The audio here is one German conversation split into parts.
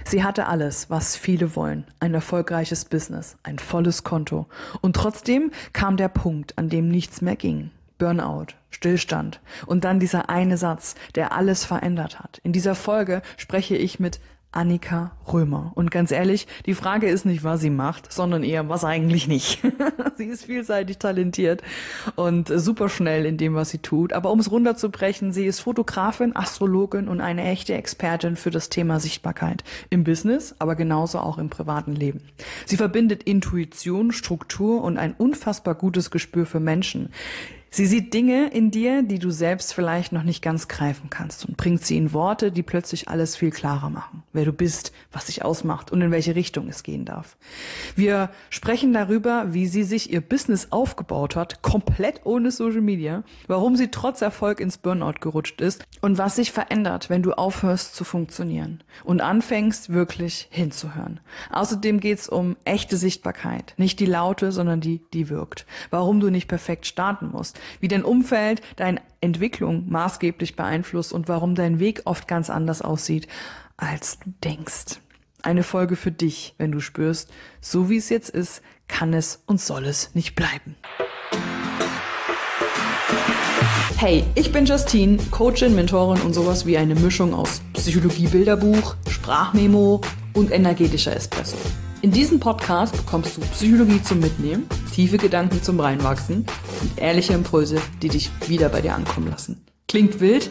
Sie hatte alles, was viele wollen. Ein erfolgreiches Business, ein volles Konto. Und trotzdem kam der Punkt, an dem nichts mehr ging. Burnout, Stillstand und dann dieser eine Satz, der alles verändert hat. In dieser Folge spreche ich mit Annika Römer. Und ganz ehrlich, die Frage ist nicht, was sie macht, sondern eher, was eigentlich nicht. Sie ist vielseitig talentiert und super schnell in dem, was sie tut. Aber um es runterzubrechen, sie ist Fotografin, Astrologin und eine echte Expertin für das Thema Sichtbarkeit im Business, aber genauso auch im privaten Leben. Sie verbindet Intuition, Struktur und ein unfassbar gutes Gespür für Menschen. Sie sieht Dinge in dir, die du selbst vielleicht noch nicht ganz greifen kannst und bringt sie in Worte, die plötzlich alles viel klarer machen. Wer du bist, was dich ausmacht und in welche Richtung es gehen darf. Wir sprechen darüber, wie sie sich ihr Business aufgebaut hat, komplett ohne Social Media, warum sie trotz Erfolg ins Burnout gerutscht ist und was sich verändert, wenn du aufhörst zu funktionieren und anfängst wirklich hinzuhören. Außerdem geht's um echte Sichtbarkeit, nicht die laute, sondern die wirkt. Warum du nicht perfekt starten musst, wie dein Umfeld deine Entwicklung maßgeblich beeinflusst und warum dein Weg oft ganz anders aussieht, als du denkst. Eine Folge für dich, wenn du spürst, so wie es jetzt ist, kann es und soll es nicht bleiben. Hey, ich bin Justine, Coachin, Mentorin und sowas wie eine Mischung aus Psychologie-Bilderbuch, Sprachmemo und energetischer Espresso. In diesem Podcast bekommst du Psychologie zum Mitnehmen, tiefe Gedanken zum Reinwachsen und ehrliche Impulse, die dich wieder bei dir ankommen lassen. Klingt wild?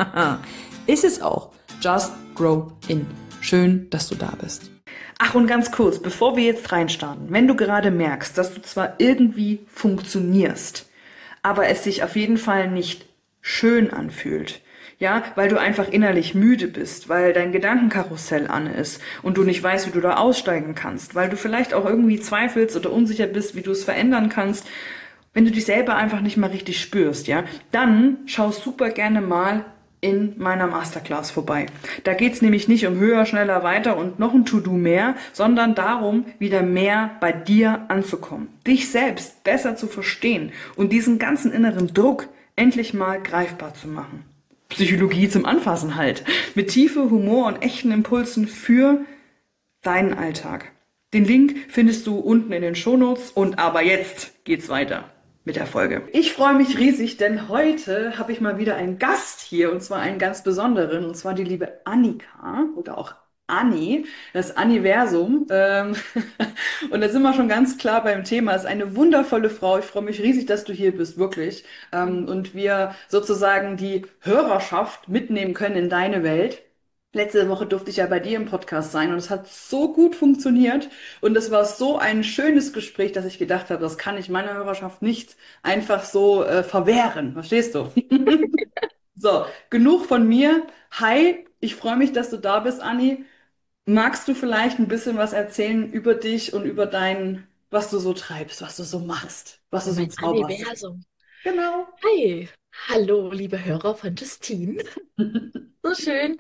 Ist es auch. Just grow in. Schön, dass du da bist. Ach, und ganz kurz, bevor wir jetzt reinstarten, wenn du gerade merkst, dass du zwar irgendwie funktionierst, aber es sich auf jeden Fall nicht schön anfühlt, ja, weil du einfach innerlich müde bist, weil dein Gedankenkarussell an ist und du nicht weißt, wie du da aussteigen kannst, weil du vielleicht auch irgendwie zweifelst oder unsicher bist, wie du es verändern kannst, wenn du dich selber einfach nicht mal richtig spürst, ja, dann schau super gerne mal in meiner Masterclass vorbei. Da geht's nämlich nicht um höher, schneller, weiter und noch ein To-Do mehr, sondern darum, wieder mehr bei dir anzukommen, dich selbst besser zu verstehen und diesen ganzen inneren Druck endlich mal greifbar zu machen. Psychologie zum Anfassen halt. Mit Tiefe, Humor und echten Impulsen für deinen Alltag. Den Link findest du unten in den Shownotes und aber jetzt geht's weiter mit der Folge. Ich freue mich riesig, denn heute habe ich mal wieder einen Gast hier und zwar einen ganz besonderen und zwar die liebe Annika oder auch Anni, das Anniversum. Und da sind wir schon ganz klar beim Thema. Es ist eine wundervolle Frau. Ich freue mich riesig, dass du hier bist, wirklich. Und wir sozusagen die Hörerschaft mitnehmen können in deine Welt. Letzte Woche durfte ich ja bei dir im Podcast sein und es hat so gut funktioniert und es war so ein schönes Gespräch, dass ich gedacht habe, das kann ich meiner Hörerschaft nicht einfach so verwehren. Verstehst du? So, genug von mir. Hi, ich freue mich, dass du da bist, Anni. Magst du vielleicht ein bisschen was erzählen über dich und über was du so treibst, was du so machst, was du Über so mein zauberst? Universum. Genau. Hi, hallo, liebe Hörer von Justine. So schön.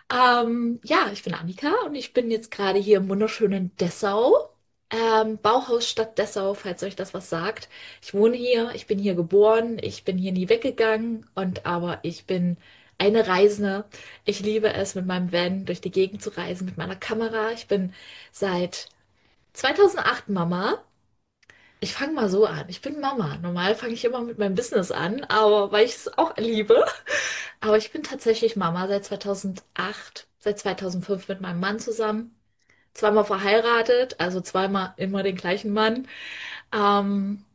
Ja, ich bin Annika und ich bin jetzt gerade hier im wunderschönen Dessau. Bauhausstadt Dessau, falls euch das was sagt. Ich wohne hier, ich bin hier geboren, ich bin hier nie weggegangen aber ich bin eine Reisende. Ich liebe es, mit meinem Van durch die Gegend zu reisen, mit meiner Kamera. Ich bin seit 2008 Mama. Ich fange mal so an. Ich bin Mama. Normal fange ich immer mit meinem Business an, aber weil ich es auch liebe. Aber ich bin tatsächlich Mama seit 2008, seit 2005 mit meinem Mann zusammen. Zweimal verheiratet, also zweimal immer den gleichen Mann. Ähm,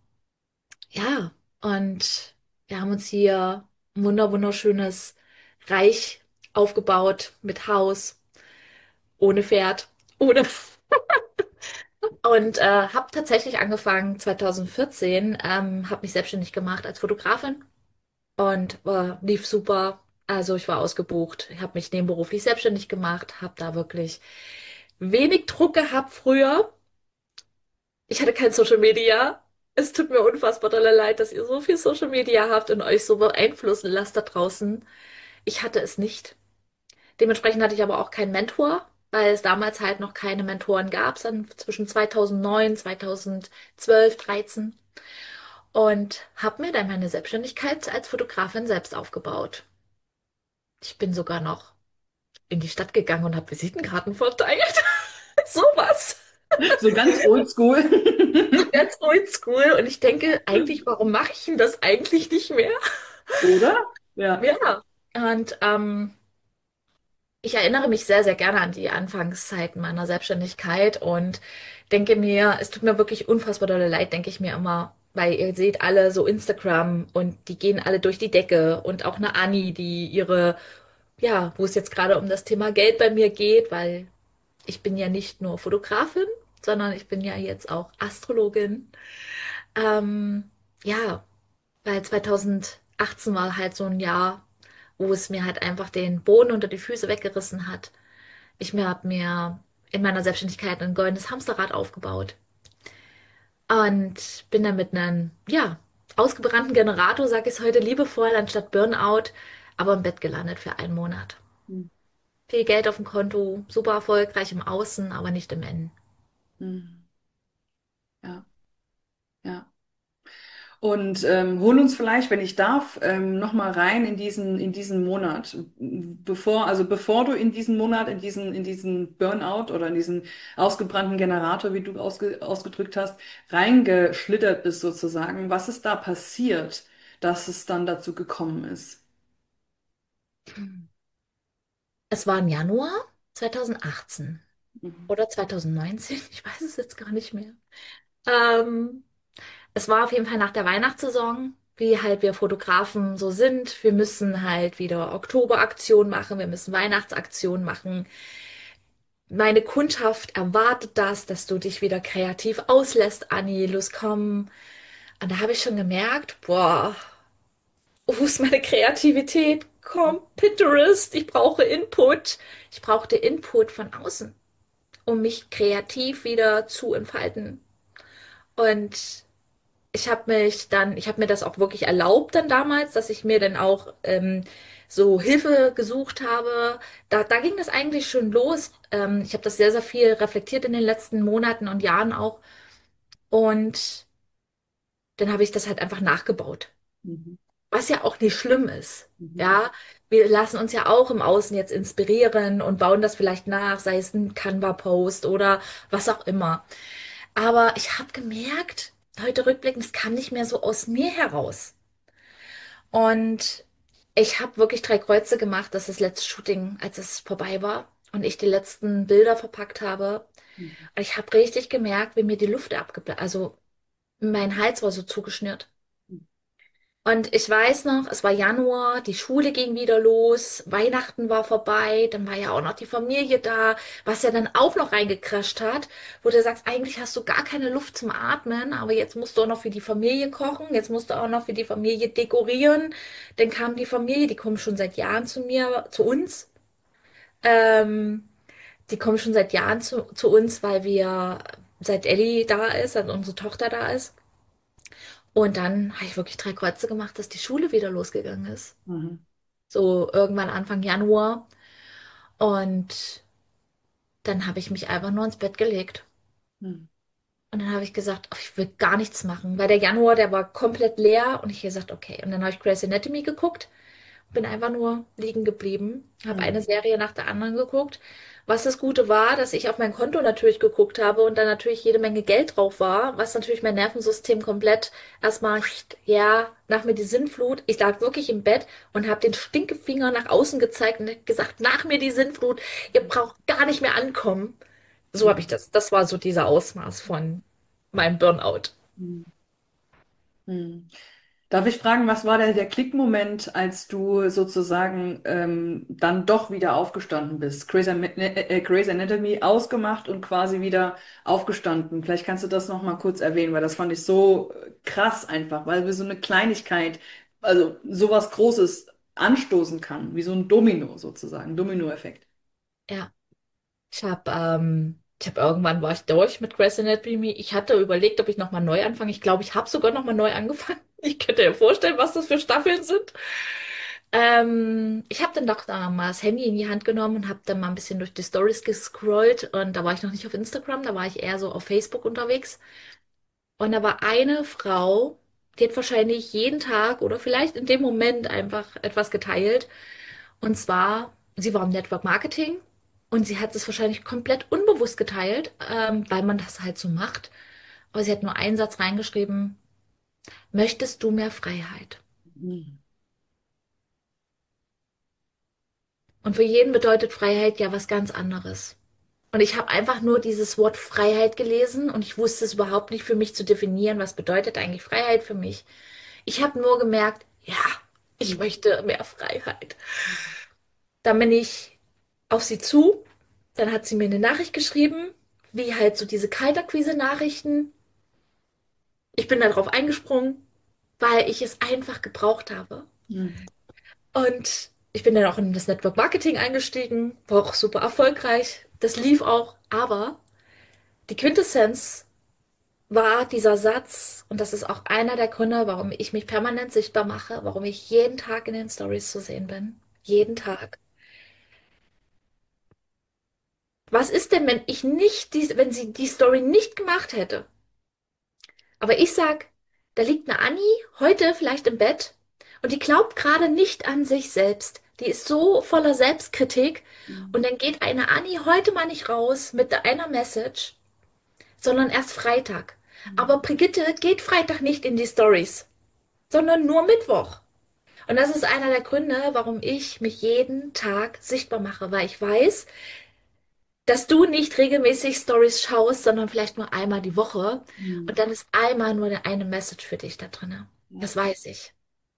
ja, und wir haben uns hier ein wunderschönes Reich aufgebaut mit Haus, ohne Pferd, ohne Und habe tatsächlich angefangen 2014, habe mich selbstständig gemacht als Fotografin und lief super. Also ich war ausgebucht, ich habe mich nebenberuflich selbstständig gemacht, habe da wirklich wenig Druck gehabt früher. Ich hatte kein Social Media. Es tut mir unfassbar doll leid, dass ihr so viel Social Media habt und euch so beeinflussen lasst da draußen. Ich hatte es nicht. Dementsprechend hatte ich aber auch keinen Mentor, weil es damals halt noch keine Mentoren gab, dann zwischen 2009, 2012, 13 und habe mir dann meine Selbstständigkeit als Fotografin selbst aufgebaut. Ich bin sogar noch in die Stadt gegangen und habe Visitenkarten verteilt. Sowas. So ganz oldschool. Ganz oldschool. Und ich denke eigentlich, warum mache ich denn das eigentlich nicht mehr? Oder? Ja. Ja. Und ich erinnere mich sehr, sehr gerne an die Anfangszeiten meiner Selbstständigkeit und denke mir, es tut mir wirklich unfassbar dolle leid, denke ich mir immer, weil ihr seht alle so Instagram und die gehen alle durch die Decke und auch eine Anni, die ihre, ja, wo es jetzt gerade um das Thema Geld bei mir geht, weil ich bin ja nicht nur Fotografin, sondern ich bin ja jetzt auch Astrologin. Ähm, ja, weil 2018 war halt so ein Jahr, wo es mir halt einfach den Boden unter die Füße weggerissen hat. Hab mir in meiner Selbstständigkeit ein goldenes Hamsterrad aufgebaut und bin dann mit einem, ja, ausgebrannten Generator, sage ich es heute liebevoll, anstatt Burnout, aber im Bett gelandet für einen Monat. Hm. Viel Geld auf dem Konto, super erfolgreich im Außen, aber nicht im Innen. Hm. Ja, ja. Und hol uns vielleicht, wenn ich darf, noch mal rein in diesen Monat. Bevor du in diesen Monat, in diesen Burnout oder in diesen ausgebrannten Generator, wie du ausgedrückt hast, reingeschlittert bist sozusagen. Was ist da passiert, dass es dann dazu gekommen ist? Es war im Januar 2018 Mhm. oder 2019, ich weiß es jetzt gar nicht mehr. Ähm, Es war auf jeden Fall nach der Weihnachtssaison, wie halt wir Fotografen so sind. Wir müssen halt wieder Oktoberaktion machen, wir müssen Weihnachtsaktion machen. Meine Kundschaft erwartet das, dass du dich wieder kreativ auslässt, Anni, los komm. Und da habe ich schon gemerkt, boah, wo ist meine Kreativität? Komm, Pinterest, ich brauche Input. Ich brauchte Input von außen, um mich kreativ wieder zu entfalten. Und ich habe mir das auch wirklich erlaubt dann damals, dass ich mir dann auch so Hilfe gesucht habe. Da ging das eigentlich schon los. Ich habe das sehr, sehr viel reflektiert in den letzten Monaten und Jahren auch. Und dann habe ich das halt einfach nachgebaut. Mhm. Was ja auch nicht schlimm ist. Mhm. Ja, wir lassen uns ja auch im Außen jetzt inspirieren und bauen das vielleicht nach, sei es ein Canva-Post oder was auch immer. Aber ich habe gemerkt, heute rückblickend, es kam nicht mehr so aus mir heraus. Und ich habe wirklich drei Kreuze gemacht, dass das letzte Shooting, als es vorbei war und ich die letzten Bilder verpackt habe. Mhm. Und ich habe richtig gemerkt, wie mir die Luft abgeblasen, also mein Hals war so zugeschnürt. Und ich weiß noch, es war Januar, die Schule ging wieder los, Weihnachten war vorbei, dann war ja auch noch die Familie da, was ja dann auch noch reingecrasht hat, wo du sagst, eigentlich hast du gar keine Luft zum Atmen, aber jetzt musst du auch noch für die Familie kochen, jetzt musst du auch noch für die Familie dekorieren. Dann kam die Familie, die kommen schon seit Jahren zu mir, zu uns. Ähm, Die kommen schon seit Jahren zu uns, weil seit Ellie da ist, seit unsere Tochter da ist. Und dann habe ich wirklich drei Kreuze gemacht, dass die Schule wieder losgegangen ist. Mhm. So irgendwann Anfang Januar. Und dann habe ich mich einfach nur ins Bett gelegt. Mhm. Und dann habe ich gesagt, ach, ich will gar nichts machen, weil der Januar, der war komplett leer. Und ich habe gesagt, okay. Und dann habe ich Grey's Anatomy geguckt. Bin einfach nur liegen geblieben, habe eine Mhm. Serie nach der anderen geguckt. Was das Gute war, dass ich auf mein Konto natürlich geguckt habe und da natürlich jede Menge Geld drauf war, was natürlich mein Nervensystem komplett erstmal, ja, nach mir die Sinnflut. Ich lag wirklich im Bett und habe den Stinkefinger nach außen gezeigt und hab gesagt, nach mir die Sinnflut, ihr braucht gar nicht mehr ankommen. So habe ich Mhm. das. Das war so dieser Ausmaß von meinem Burnout. Mhm. Mhm. Darf ich fragen, was war der Klickmoment, als du sozusagen dann doch wieder aufgestanden bist? Grey's Anatomy ausgemacht und quasi wieder aufgestanden. Vielleicht kannst du das noch mal kurz erwähnen, weil das fand ich so krass einfach, weil wir so eine Kleinigkeit, also sowas Großes anstoßen kann, wie so ein Domino sozusagen, Dominoeffekt. Ja. Ich habe irgendwann war ich durch mit Grey's Anatomy. Ich hatte überlegt, ob ich nochmal neu anfange. Ich glaube, ich habe sogar nochmal neu angefangen. Ich könnte dir vorstellen, was das für Staffeln sind. Ich habe dann doch da mal das Handy in die Hand genommen und habe dann mal ein bisschen durch die Stories gescrollt. Und da war ich noch nicht auf Instagram, da war ich eher so auf Facebook unterwegs. Und da war eine Frau, die hat wahrscheinlich jeden Tag oder vielleicht in dem Moment einfach etwas geteilt. Und zwar sie war im Network Marketing und sie hat es wahrscheinlich komplett unbewusst geteilt, weil man das halt so macht. Aber sie hat nur einen Satz reingeschrieben: Möchtest du mehr Freiheit? Mhm. Und für jeden bedeutet Freiheit ja was ganz anderes. Und ich habe einfach nur dieses Wort Freiheit gelesen und ich wusste es überhaupt nicht für mich zu definieren, was bedeutet eigentlich Freiheit für mich. Ich habe nur gemerkt, ja, ich möchte mehr Freiheit. Dann bin ich auf sie zu, dann hat sie mir eine Nachricht geschrieben, wie halt so diese Kaltakquise-Nachrichten. Ich bin darauf eingesprungen, weil ich es einfach gebraucht habe. Mhm. Und ich bin dann auch in das Network Marketing eingestiegen, war auch super erfolgreich. Das lief auch, aber die Quintessenz war dieser Satz, und das ist auch einer der Gründe, warum ich mich permanent sichtbar mache, warum ich jeden Tag in den Stories zu sehen bin. Jeden Tag. Was ist denn, wenn wenn sie die Story nicht gemacht hätte? Aber ich sag, da liegt eine Annie heute vielleicht im Bett und die glaubt gerade nicht an sich selbst. Die ist so voller Selbstkritik und dann geht eine Annie heute mal nicht raus mit einer Message, sondern erst Freitag. Aber Brigitte geht Freitag nicht in die Stories, sondern nur Mittwoch. Und das ist einer der Gründe, warum ich mich jeden Tag sichtbar mache, weil ich weiß, dass du nicht regelmäßig Stories schaust, sondern vielleicht nur einmal die Woche. Mhm. Und dann ist einmal nur eine Message für dich da drin. Ja. Das weiß ich.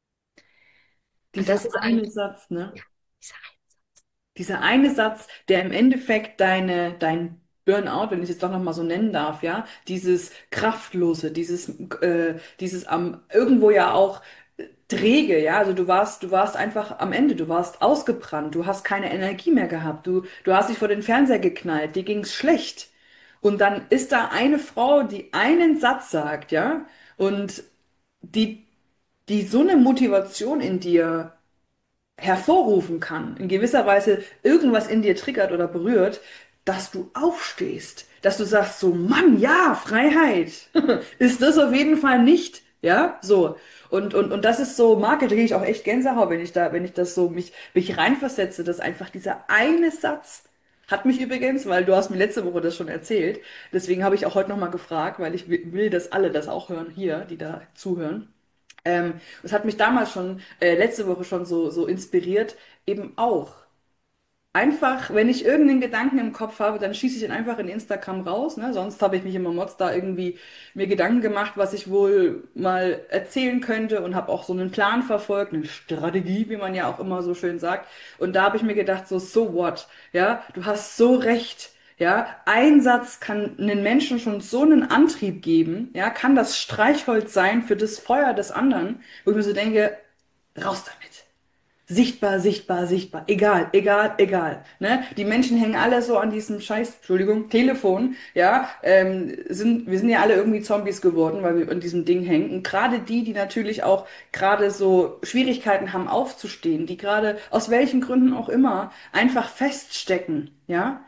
Und Dieser das ist eine eigentlich, Satz, ne? ja, ich sage, Dieser eine Satz, der im Endeffekt dein Burnout, wenn ich es jetzt doch nochmal so nennen darf, ja, dieses Kraftlose, dieses am irgendwo ja auch träge, ja, also du warst einfach am Ende, du warst ausgebrannt, du hast keine Energie mehr gehabt, du hast dich vor den Fernseher geknallt, dir ging's schlecht. Und dann ist da eine Frau, die einen Satz sagt, ja, und die, die so eine Motivation in dir hervorrufen kann, in gewisser Weise irgendwas in dir triggert oder berührt, dass du aufstehst, dass du sagst so, Mann, ja, Freiheit ist das auf jeden Fall nicht, ja, so. Und das ist so, Marke, da kriege ich auch echt Gänsehaut, wenn ich das so mich reinversetze, dass einfach dieser eine Satz hat mich übrigens, weil du hast mir letzte Woche das schon erzählt, deswegen habe ich auch heute nochmal gefragt, weil ich will, dass alle das auch hören hier, die da zuhören. Das hat mich damals schon, letzte Woche schon so inspiriert, eben auch. Einfach, wenn ich irgendeinen Gedanken im Kopf habe, dann schieße ich ihn einfach in Instagram raus, ne? Sonst habe ich mich immer Mods da irgendwie mir Gedanken gemacht, was ich wohl mal erzählen könnte und habe auch so einen Plan verfolgt, eine Strategie, wie man ja auch immer so schön sagt. Und da habe ich mir gedacht, so what? Ja, du hast so recht. Ja, ein Satz kann einen Menschen schon so einen Antrieb geben, ja, kann das Streichholz sein für das Feuer des anderen, wo ich mir so denke, raus damit. Sichtbar, sichtbar, sichtbar. Egal, egal, egal. Ne? Die Menschen hängen alle so an diesem Scheiß, Entschuldigung, Telefon, ja, wir sind ja alle irgendwie Zombies geworden, weil wir an diesem Ding hängen. Und gerade die, die natürlich auch gerade so Schwierigkeiten haben aufzustehen, die gerade aus welchen Gründen auch immer einfach feststecken, ja,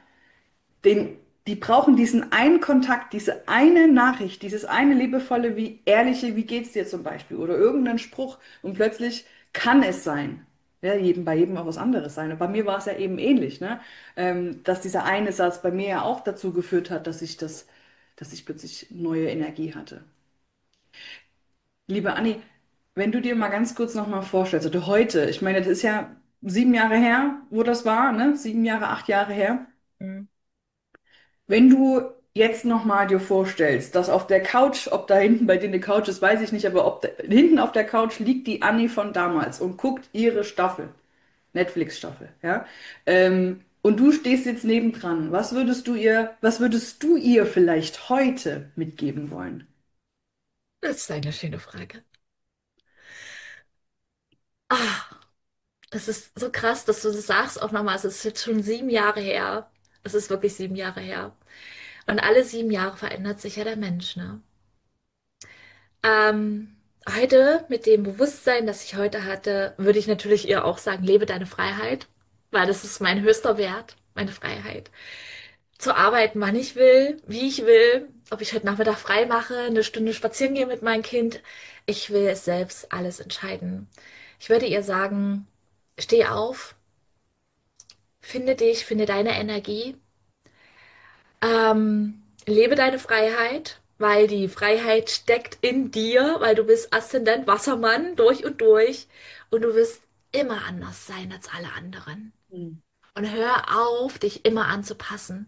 die brauchen diesen einen Kontakt, diese eine Nachricht, dieses eine liebevolle, wie ehrliche, wie geht's dir zum Beispiel oder irgendeinen Spruch und plötzlich kann es sein. Ja, bei jedem auch was anderes sein. Und bei mir war es ja eben ähnlich, ne? Dass dieser eine Satz bei mir ja auch dazu geführt hat, dass ich plötzlich neue Energie hatte. Liebe Anni, wenn du dir mal ganz kurz noch mal vorstellst, oder heute, ich meine, das ist ja 7 Jahre her, wo das war, ne? 7 Jahre, 8 Jahre her. mm, Wenn du jetzt nochmal dir vorstellst, dass auf der Couch, ob da hinten bei dir eine Couch ist, weiß ich nicht, aber ob da, hinten auf der Couch liegt die Annie von damals und guckt ihre Staffel, Netflix-Staffel, ja, und du stehst jetzt nebendran, was würdest du ihr vielleicht heute mitgeben wollen? das ist eine schöne Frage. Ah, das ist so krass, dass du das sagst auch nochmal. Es ist jetzt schon 7 Jahre her. Es ist wirklich 7 Jahre her. Und alle 7 Jahre verändert sich ja der Mensch, ne? Heute, mit dem Bewusstsein, das ich heute hatte, würde ich natürlich ihr auch sagen, lebe deine Freiheit, weil das ist mein höchster Wert, meine Freiheit. Zu arbeiten, wann ich will, wie ich will, ob ich heute Nachmittag frei mache, eine Stunde spazieren gehe mit meinem Kind. Ich will es selbst alles entscheiden. Ich würde ihr sagen, steh auf, finde dich, finde deine Energie, lebe deine Freiheit, weil die Freiheit steckt in dir, weil du bist Aszendent Wassermann durch und du wirst immer anders sein als alle anderen. Mhm. Und hör auf, dich immer anzupassen,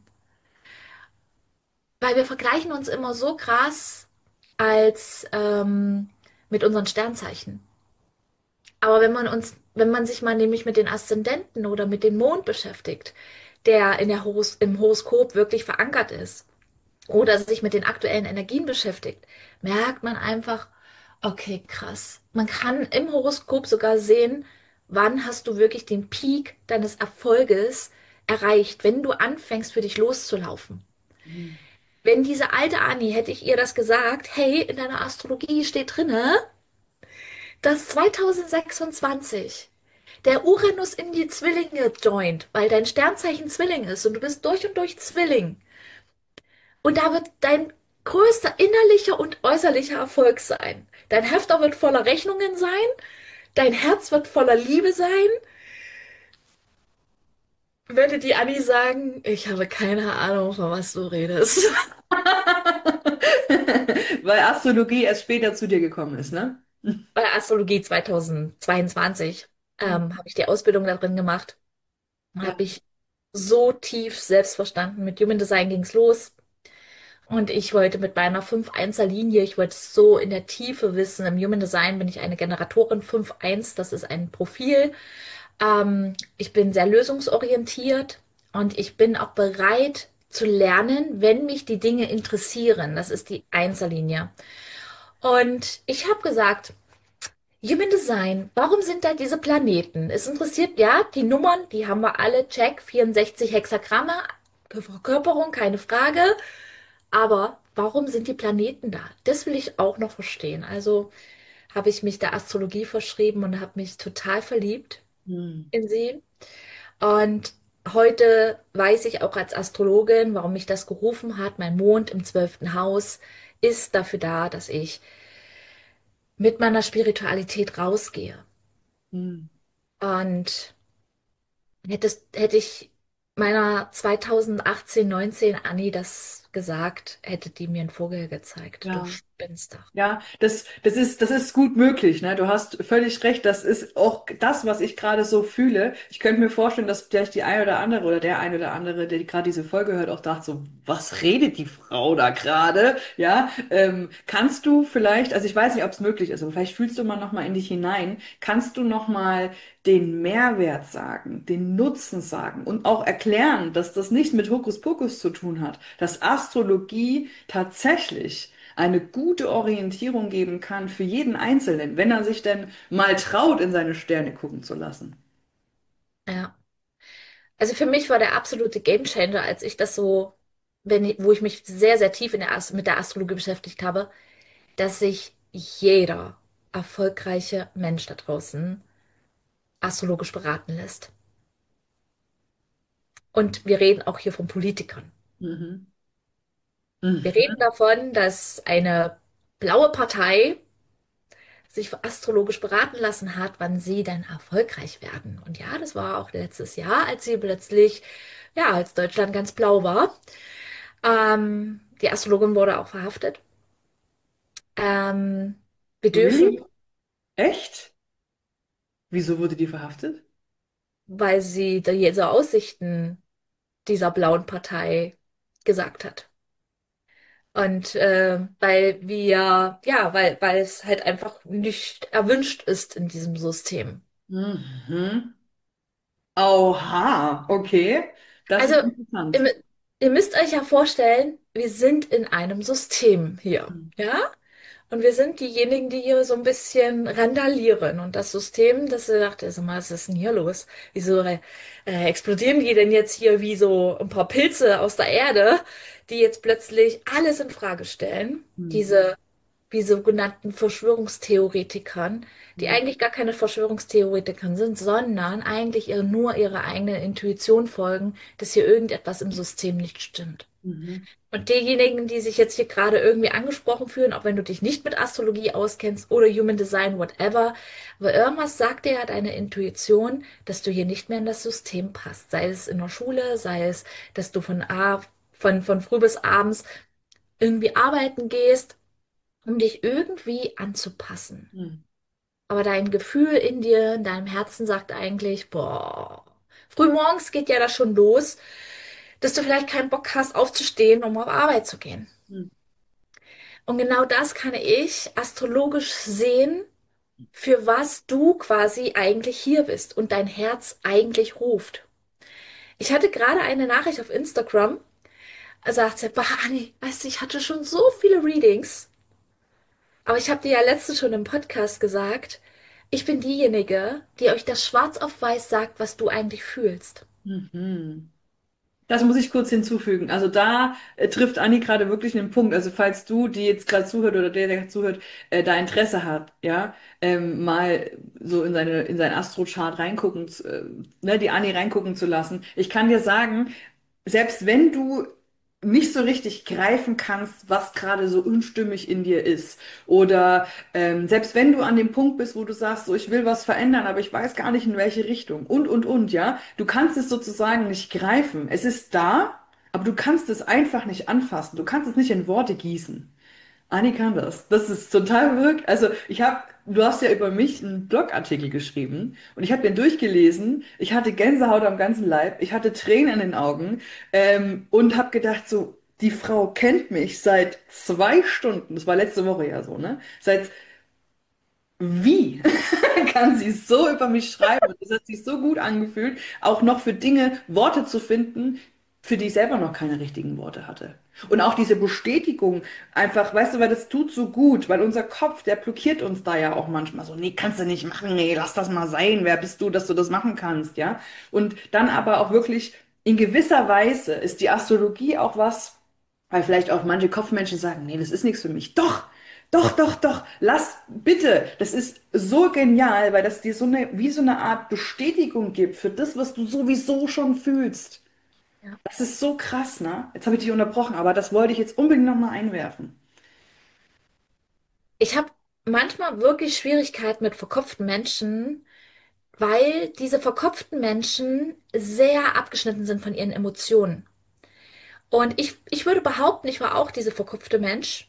weil wir vergleichen uns immer so krass als mit unseren Sternzeichen. Aber wenn man sich mal nämlich mit den Aszendenten oder mit dem Mond beschäftigt, der im Horoskop wirklich verankert ist, oder sich mit den aktuellen Energien beschäftigt, merkt man einfach, okay, krass. Man kann im Horoskop sogar sehen, wann hast du wirklich den Peak deines Erfolges erreicht, wenn du anfängst, für dich loszulaufen. Mhm. Wenn diese alte Annie, hätte ich ihr das gesagt, hey, in deiner Astrologie steht drinne, dass 2026 der Uranus in die Zwillinge joint, weil dein Sternzeichen Zwilling ist und du bist durch und durch Zwilling. Und da wird dein größter innerlicher und äußerlicher Erfolg sein. Dein Hefter wird voller Rechnungen sein, dein Herz wird voller Liebe sein. Würde die Annie sagen, ich habe keine Ahnung, von was du redest. Weil Astrologie erst später zu dir gekommen ist, ne? Bei der Astrologie 2022 habe ich die Ausbildung da drin gemacht. Ja. Habe ich so tief selbst verstanden. Mit Human Design ging es los. Und ich wollte mit meiner 5-1er-Linie, ich wollte so in der Tiefe wissen. Im Human Design bin ich eine Generatorin 5-1, das ist ein Profil. Ich bin sehr lösungsorientiert und ich bin auch bereit zu lernen, wenn mich die Dinge interessieren. Das ist die 1er-Linie. Und ich habe gesagt, Human Design, warum sind da diese Planeten? Es interessiert, ja, die Nummern, die haben wir alle, check, 64 Hexagramme, Verkörperung, keine Frage. Aber warum sind die Planeten da? Das will ich auch noch verstehen. Also habe ich mich der Astrologie verschrieben und habe mich total verliebt Mhm. in sie. Und heute weiß ich auch als Astrologin, warum mich das gerufen hat. Mein Mond im 12. Haus ist dafür da, dass ich mit meiner Spiritualität rausgehe. Mhm. Und hätte ich meiner 2018, 19 Annie das gesagt, hätte die mir einen Vogel gezeigt. Du Ja. spinnst doch. Ja, das ist gut möglich, ne? Du hast völlig recht. Das ist auch das, was ich gerade so fühle. Ich könnte mir vorstellen, dass vielleicht die eine oder andere oder der eine oder andere, der gerade diese Folge hört, auch dachte so, was redet die Frau da gerade? Ja, kannst du vielleicht, also ich weiß nicht, ob es möglich ist, aber vielleicht fühlst du mal noch mal in dich hinein. Kannst du noch mal den Mehrwert sagen, den Nutzen sagen und auch erklären, dass das nichts mit Hokuspokus zu tun hat, dass Astrologie tatsächlich eine gute Orientierung geben kann für jeden Einzelnen, wenn er sich denn mal traut, in seine Sterne gucken zu lassen. Ja. Also für mich war der absolute Gamechanger, als ich das so, wo ich mich sehr, sehr tief mit der Astrologie beschäftigt habe, dass sich jeder erfolgreiche Mensch da draußen astrologisch beraten lässt. Und wir reden auch hier von Politikern. Mhm. Wir reden Mhm. davon, dass eine blaue Partei sich astrologisch beraten lassen hat, wann sie dann erfolgreich werden. Und ja, das war auch letztes Jahr, als sie plötzlich, ja, als Deutschland ganz blau war. Die Astrologin wurde auch verhaftet. Ähm, wir dürfen, Really? Echt? Wieso wurde die verhaftet? weil sie diese Aussichten dieser blauen Partei gesagt hat. Und weil es halt einfach nicht erwünscht ist in diesem System. Mhm. Oha, okay. Das Also, ist interessant. ihr, ihr müsst euch ja vorstellen, wir sind in einem System hier, ja? Und wir sind diejenigen, die hier so ein bisschen randalieren. Und das System, das dachte, sag mal, was ist denn hier los? Wieso explodieren die denn jetzt hier wie so ein paar Pilze aus der Erde, die jetzt plötzlich alles in Frage stellen? Mhm. Diese wie sogenannten Verschwörungstheoretikern, die Mhm. eigentlich gar keine Verschwörungstheoretiker sind, sondern eigentlich nur ihrer eigenen Intuition folgen, dass hier irgendetwas im System nicht stimmt. Mhm. Und diejenigen, die sich jetzt hier gerade irgendwie angesprochen fühlen, auch wenn du dich nicht mit Astrologie auskennst oder Human Design, whatever, aber irgendwas sagt dir ja deine Intuition, dass du hier nicht mehr in das System passt. Sei es in der Schule, sei es, dass du von früh bis abends irgendwie arbeiten gehst, um dich irgendwie anzupassen. Mhm. Aber dein Gefühl in dir, in deinem Herzen sagt eigentlich, boah, frühmorgens geht ja das schon los, dass du vielleicht keinen Bock hast, aufzustehen, um auf Arbeit zu gehen. Mhm. Und genau das kann ich astrologisch sehen, für was du quasi eigentlich hier bist und dein Herz eigentlich ruft. Ich hatte gerade eine Nachricht auf Instagram, da sagt sie, bah, Anni, weißt du, ich hatte schon so viele Readings, aber ich habe dir ja letztens schon im Podcast gesagt, ich bin diejenige, die euch das schwarz auf weiß sagt, was du eigentlich fühlst. Mhm. Das muss ich kurz hinzufügen. Also da trifft Anni gerade wirklich einen Punkt. Also falls du, die jetzt gerade zuhört oder der zuhört, da Interesse hat, ja, mal so in seinen Astrochart reingucken, ne, die Anni reingucken zu lassen. Ich kann dir sagen, selbst wenn du nicht so richtig greifen kannst, was gerade so unstimmig in dir ist, oder selbst wenn du an dem Punkt bist, wo du sagst, so ich will was verändern, aber ich weiß gar nicht in welche Richtung und, ja, du kannst es sozusagen nicht greifen. Es ist da, aber du kannst es einfach nicht anfassen. Du kannst es nicht in Worte gießen. Anni kann das. Das ist total verrückt. Also du hast ja über mich einen Blogartikel geschrieben und ich habe den durchgelesen. Ich hatte Gänsehaut am ganzen Leib, ich hatte Tränen in den Augen und habe gedacht, so, die Frau kennt mich seit 2 Stunden. Das war letzte Woche ja so, ne? Wie kann sie so über mich schreiben? Und es hat sich so gut angefühlt, auch noch für Dinge Worte zu finden, für die ich selber noch keine richtigen Worte hatte. Und auch diese Bestätigung, einfach, weißt du, weil das tut so gut, weil unser Kopf, der blockiert uns da ja auch manchmal so, nee, kannst du nicht machen, nee, lass das mal sein, wer bist du, dass du das machen kannst, ja? Und dann aber auch wirklich in gewisser Weise ist die Astrologie auch was, weil vielleicht auch manche Kopfmenschen sagen, nee, das ist nichts für mich. Doch! Doch, doch, doch, lass bitte. Das ist so genial, weil das dir wie so eine Art Bestätigung gibt für das, was du sowieso schon fühlst. Ja. Das ist so krass, ne? Jetzt habe ich dich unterbrochen, aber das wollte ich jetzt unbedingt nochmal einwerfen. Ich habe manchmal wirklich Schwierigkeiten mit verkopften Menschen, weil diese verkopften Menschen sehr abgeschnitten sind von ihren Emotionen. Und ich würde behaupten, ich war auch dieser verkopfte Mensch.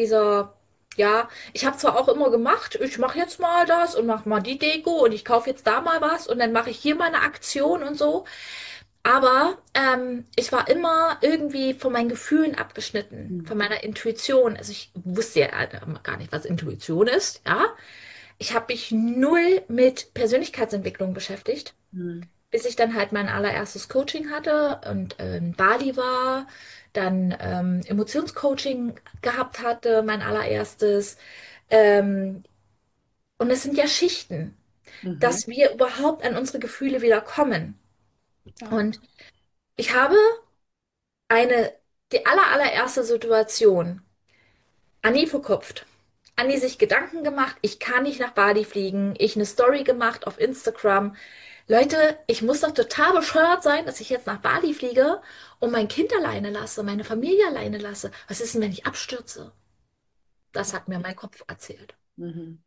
Ja, ich habe zwar auch immer gemacht, ich mache jetzt mal das und mache mal die Deko und ich kaufe jetzt da mal was und dann mache ich hier mal eine Aktion und so. Aber ich war immer irgendwie von meinen Gefühlen abgeschnitten, Hm. von meiner Intuition. Also ich wusste ja gar nicht, was Intuition ist, ja. Ich habe mich null mit Persönlichkeitsentwicklung beschäftigt, Hm. bis ich dann halt mein allererstes Coaching hatte und in Bali war, dann Emotionscoaching gehabt hatte, mein allererstes. Ähm, und es sind ja Schichten, Mhm. dass wir überhaupt an unsere Gefühle wieder kommen. Ja. Und ich habe eine, die allererste Situation, Anni verkopft. Anni sich Gedanken gemacht, ich kann nicht nach Bali fliegen, ich eine Story gemacht auf Instagram. Leute, ich muss doch total bescheuert sein, dass ich jetzt nach Bali fliege und mein Kind alleine lasse, meine Familie alleine lasse. Was ist denn, wenn ich abstürze? Das hat mir mein Kopf erzählt. Mhm.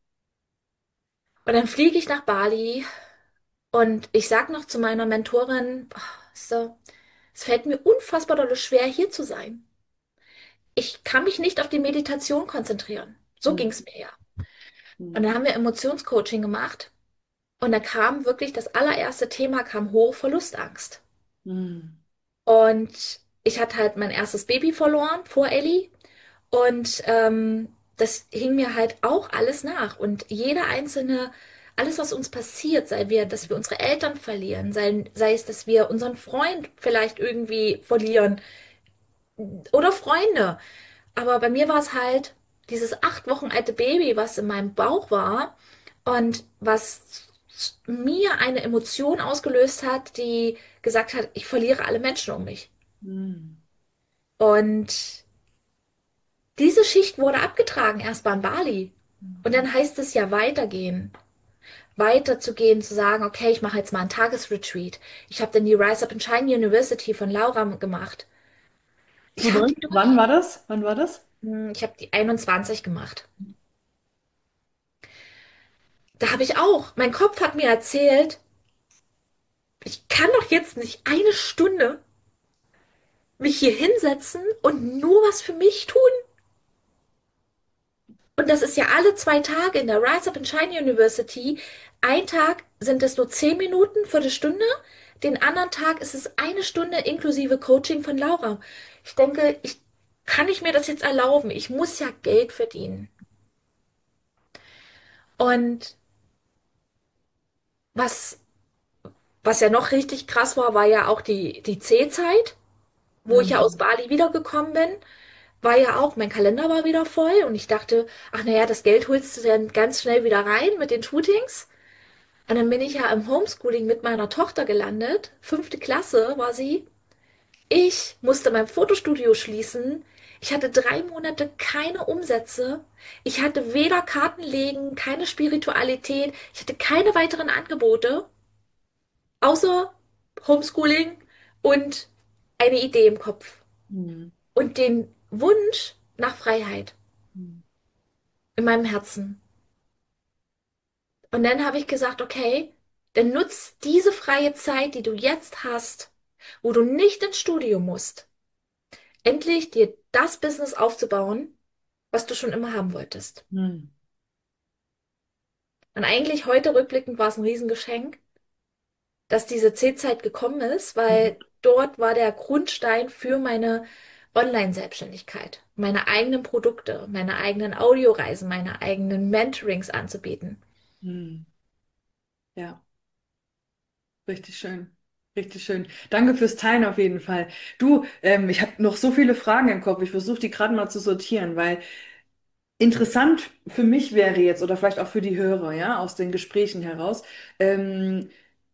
Und dann fliege ich nach Bali und ich sag noch zu meiner Mentorin, so, es fällt mir unfassbar dolle schwer, hier zu sein. Ich kann mich nicht auf die Meditation konzentrieren. So ging Mhm. es mir ja. Und Mhm. dann haben wir Emotionscoaching gemacht und da kam wirklich das allererste Thema kam hoch, Verlustangst. Mhm. Und ich hatte halt mein erstes Baby verloren vor Ellie und das hing mir halt auch alles nach. Und jeder einzelne, alles, was uns passiert, dass wir unsere Eltern verlieren, sei es, dass wir unseren Freund vielleicht irgendwie verlieren oder Freunde. Aber bei mir war es halt dieses 8 Wochen alte Baby, was in meinem Bauch war und was mir eine Emotion ausgelöst hat, die gesagt hat, ich verliere alle Menschen um mich. Mhm. Und Diese Schicht wurde abgetragen, erst mal in Bali. Und dann heißt es ja weitergehen. Weiterzugehen, zu sagen, okay, ich mache jetzt mal einen Tagesretreat. Ich habe dann die Rise Up and Shine University von Laura gemacht. Ich habe 2019? die Wann durch. war das? Wann war das? Ich habe die 21 gemacht. Da habe ich auch. Mein Kopf hat mir erzählt, ich kann doch jetzt nicht eine Stunde mich hier hinsetzen und nur was für mich tun. Und das ist ja alle 2 Tage in der Rise Up and Shine University. Ein Tag sind es nur 10 Minuten, Viertelstunde. Den anderen Tag ist es eine Stunde inklusive Coaching von Laura. Ich denke, kann ich mir das jetzt erlauben? Ich muss ja Geld verdienen. Und was, was ja noch richtig krass war, war ja auch die C-Zeit, wo ich ja aus Mhm. Bali wiedergekommen bin. War ja auch, mein Kalender war wieder voll und ich dachte, ach naja, das Geld holst du dann ganz schnell wieder rein mit den Shootings. Und dann bin ich ja im Homeschooling mit meiner Tochter gelandet. 5. Klasse war sie. Ich musste mein Fotostudio schließen. Ich hatte 3 Monate keine Umsätze. Ich hatte weder Kartenlegen, keine Spiritualität. Ich hatte keine weiteren Angebote, außer Homeschooling und eine Idee im Kopf. Mhm. Und den Wunsch nach Freiheit Mhm. in meinem Herzen. Und dann habe ich gesagt, okay, dann nutz diese freie Zeit, die du jetzt hast, wo du nicht ins Studio musst, endlich dir das Business aufzubauen, was du schon immer haben wolltest. Mhm. Und eigentlich heute rückblickend war es ein Riesengeschenk, dass diese C-Zeit gekommen ist, weil dort war der Grundstein für meine Online-Selbstständigkeit, meine eigenen Produkte, meine eigenen Audioreisen, meine eigenen Mentorings anzubieten. Mhm. Ja, richtig schön. Richtig schön. Danke fürs Teilen auf jeden Fall. Du, ich habe noch so viele Fragen im Kopf. Ich versuche die gerade mal zu sortieren, weil interessant für mich wäre jetzt oder vielleicht auch für die Hörer, ja, aus den Gesprächen heraus. Ähm,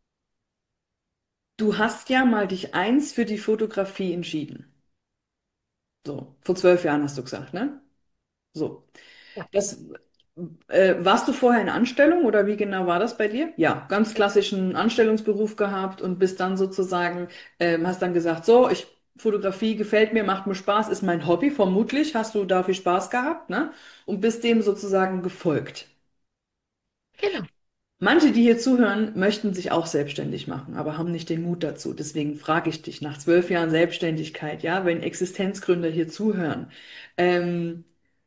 Du hast ja mal dich eins für die Fotografie entschieden. So, vor 12 Jahren hast du gesagt, ne? So. Ja, Das, warst du vorher in Anstellung oder wie genau war das bei dir? Ja, ganz klassischen Anstellungsberuf gehabt und bist dann sozusagen, hast dann gesagt, so, Fotografie gefällt mir, macht mir Spaß, ist mein Hobby, vermutlich hast du da viel Spaß gehabt, ne? Und bist dem sozusagen gefolgt. genau. Manche, die hier zuhören, möchten sich auch selbstständig machen, aber haben nicht den Mut dazu. Deswegen frage ich dich nach 12 Jahren Selbstständigkeit, ja, wenn Existenzgründer hier zuhören, ähm,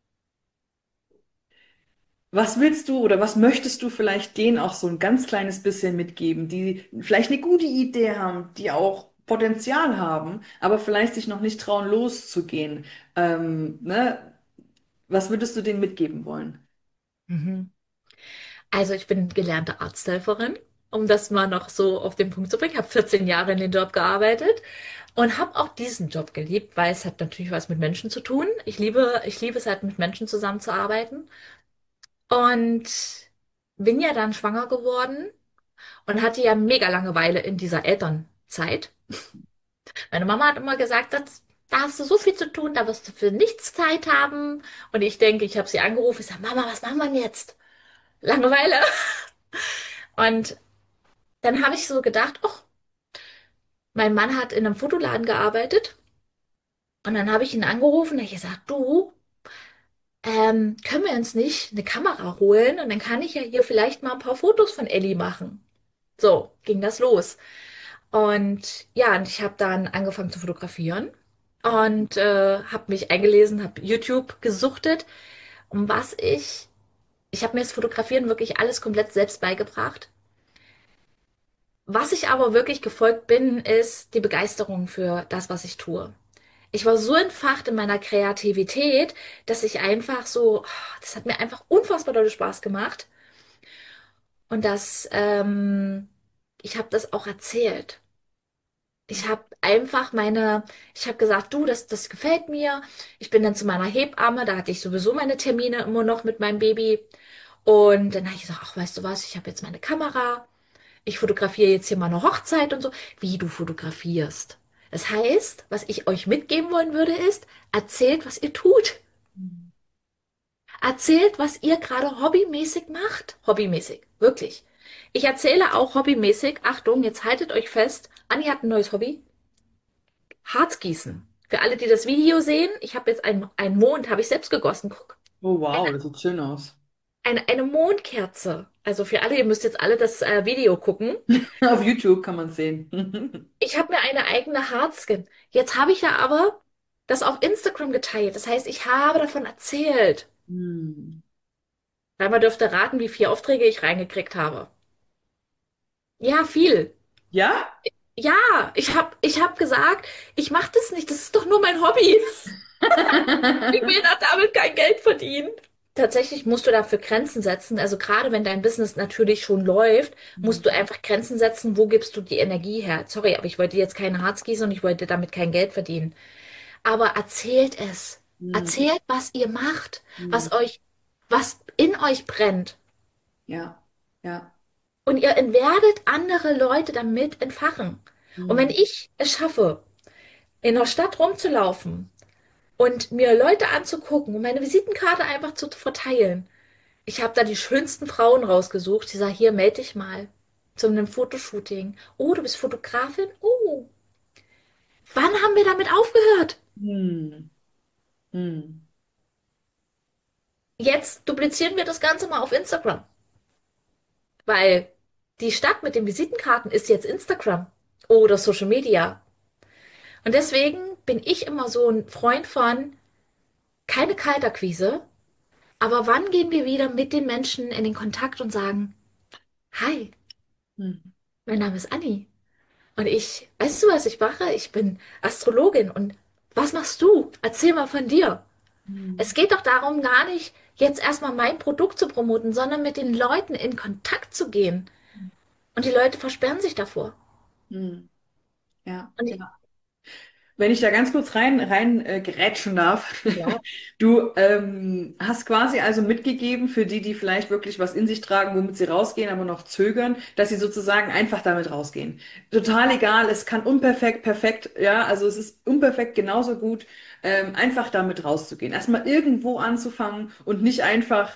was willst du oder was möchtest du vielleicht denen auch so ein ganz kleines bisschen mitgeben, die vielleicht eine gute Idee haben, die auch Potenzial haben, aber vielleicht sich noch nicht trauen, loszugehen? Ne? Was würdest du denen mitgeben wollen? Mhm. Also ich bin gelernte Arzthelferin, um das mal noch so auf den Punkt zu bringen. Ich habe 14 Jahre in den Job gearbeitet und habe auch diesen Job geliebt, weil es hat natürlich was mit Menschen zu tun. Ich liebe es halt, mit Menschen zusammenzuarbeiten. Und bin ja dann schwanger geworden und hatte ja mega Langeweile in dieser Elternzeit. Meine Mama hat immer gesagt, da hast du so viel zu tun, da wirst du für nichts Zeit haben. Und ich denke, ich habe sie angerufen, ich sage, Mama, was machen wir denn jetzt? Langeweile. Und dann habe ich so gedacht, ach, mein Mann hat in einem Fotoladen gearbeitet und dann habe ich ihn angerufen und ich gesagt, du, können wir uns nicht eine Kamera holen und dann kann ich ja hier vielleicht mal ein paar Fotos von Ellie machen. So ging das los. Und ja, und ich habe dann angefangen zu fotografieren und habe mich eingelesen, habe YouTube gesuchtet, um ich habe mir das Fotografieren wirklich alles komplett selbst beigebracht. Was ich aber wirklich gefolgt bin, ist die Begeisterung für das, was ich tue. Ich war so entfacht in meiner Kreativität, dass ich einfach so, das hat mir einfach unfassbar doll Spaß gemacht. Und ich habe das auch erzählt. Ich habe einfach ich habe gesagt, du, das gefällt mir. Ich bin dann zu meiner Hebamme, da hatte ich sowieso meine Termine immer noch mit meinem Baby. Und dann habe ich gesagt, ach, weißt du was, ich habe jetzt meine Kamera. Ich fotografiere jetzt hier mal eine Hochzeit und so. Wie du fotografierst. Das heißt, was ich euch mitgeben wollen würde, ist, erzählt, was ihr tut. Erzählt, was ihr gerade hobbymäßig macht. Hobbymäßig, wirklich. Ich erzähle auch hobbymäßig. Achtung, jetzt haltet euch fest. Anni hat ein neues Hobby. Harzgießen. Für alle, die das Video sehen, ich habe jetzt einen Mond, habe ich selbst gegossen. Guck. Oh wow, das sieht schön aus. Eine Mondkerze. Also für alle, ihr müsst jetzt alle das Video gucken. Auf YouTube kann man sehen. Ich habe mir eine eigene Harzskin. Jetzt habe ich ja aber das auf Instagram geteilt. Das heißt, ich habe davon erzählt. Hm. Weil man dürfte raten, wie viele Aufträge ich reingekriegt habe. Ja, viel. Ja? Ja, ich hab gesagt, ich mache das nicht. Das ist doch nur mein Hobby. Ich will doch damit kein Geld verdienen. Tatsächlich musst du dafür Grenzen setzen. Also gerade wenn dein Business natürlich schon läuft, musst du einfach Grenzen setzen, wo gibst du die Energie her. Sorry, aber ich wollte jetzt keine Harz gießen und ich wollte damit kein Geld verdienen. Aber erzählt es. Hm. Erzählt, was ihr macht, Hm. was in euch brennt. Ja, ja. Und ihr werdet andere Leute damit entfachen. Und wenn Hm. ich es schaffe, in der Stadt rumzulaufen und mir Leute anzugucken und meine Visitenkarte einfach zu verteilen, ich habe da die schönsten Frauen rausgesucht. Die sagen, hier, melde dich mal zu einem Fotoshooting. Oh, du bist Fotografin? Oh, wann haben wir damit aufgehört? Hm. Hm. Jetzt duplizieren wir das Ganze mal auf Instagram, weil die Stadt mit den Visitenkarten ist jetzt Instagram oder Social Media. Und deswegen bin ich immer so ein Freund von keine Kaltakquise, aber wann gehen wir wieder mit den Menschen in den Kontakt und sagen, hi, Hm. mein Name ist Anni und weißt du, was ich mache? Ich bin Astrologin und was machst du? Erzähl mal von dir. Hm. Es geht doch darum, gar nicht jetzt erstmal mein Produkt zu promoten, sondern mit den Leuten in Kontakt zu gehen. Und die Leute versperren sich davor. Hm. Ja, Und ja. Wenn ich da ganz kurz rein gerätschen darf. ja, Du hast quasi also mitgegeben für die, die vielleicht wirklich was in sich tragen, womit sie rausgehen, aber noch zögern, dass sie sozusagen einfach damit rausgehen. Total egal, es kann unperfekt, perfekt, ja, also es ist unperfekt genauso gut, einfach damit rauszugehen. Erstmal irgendwo anzufangen und nicht einfach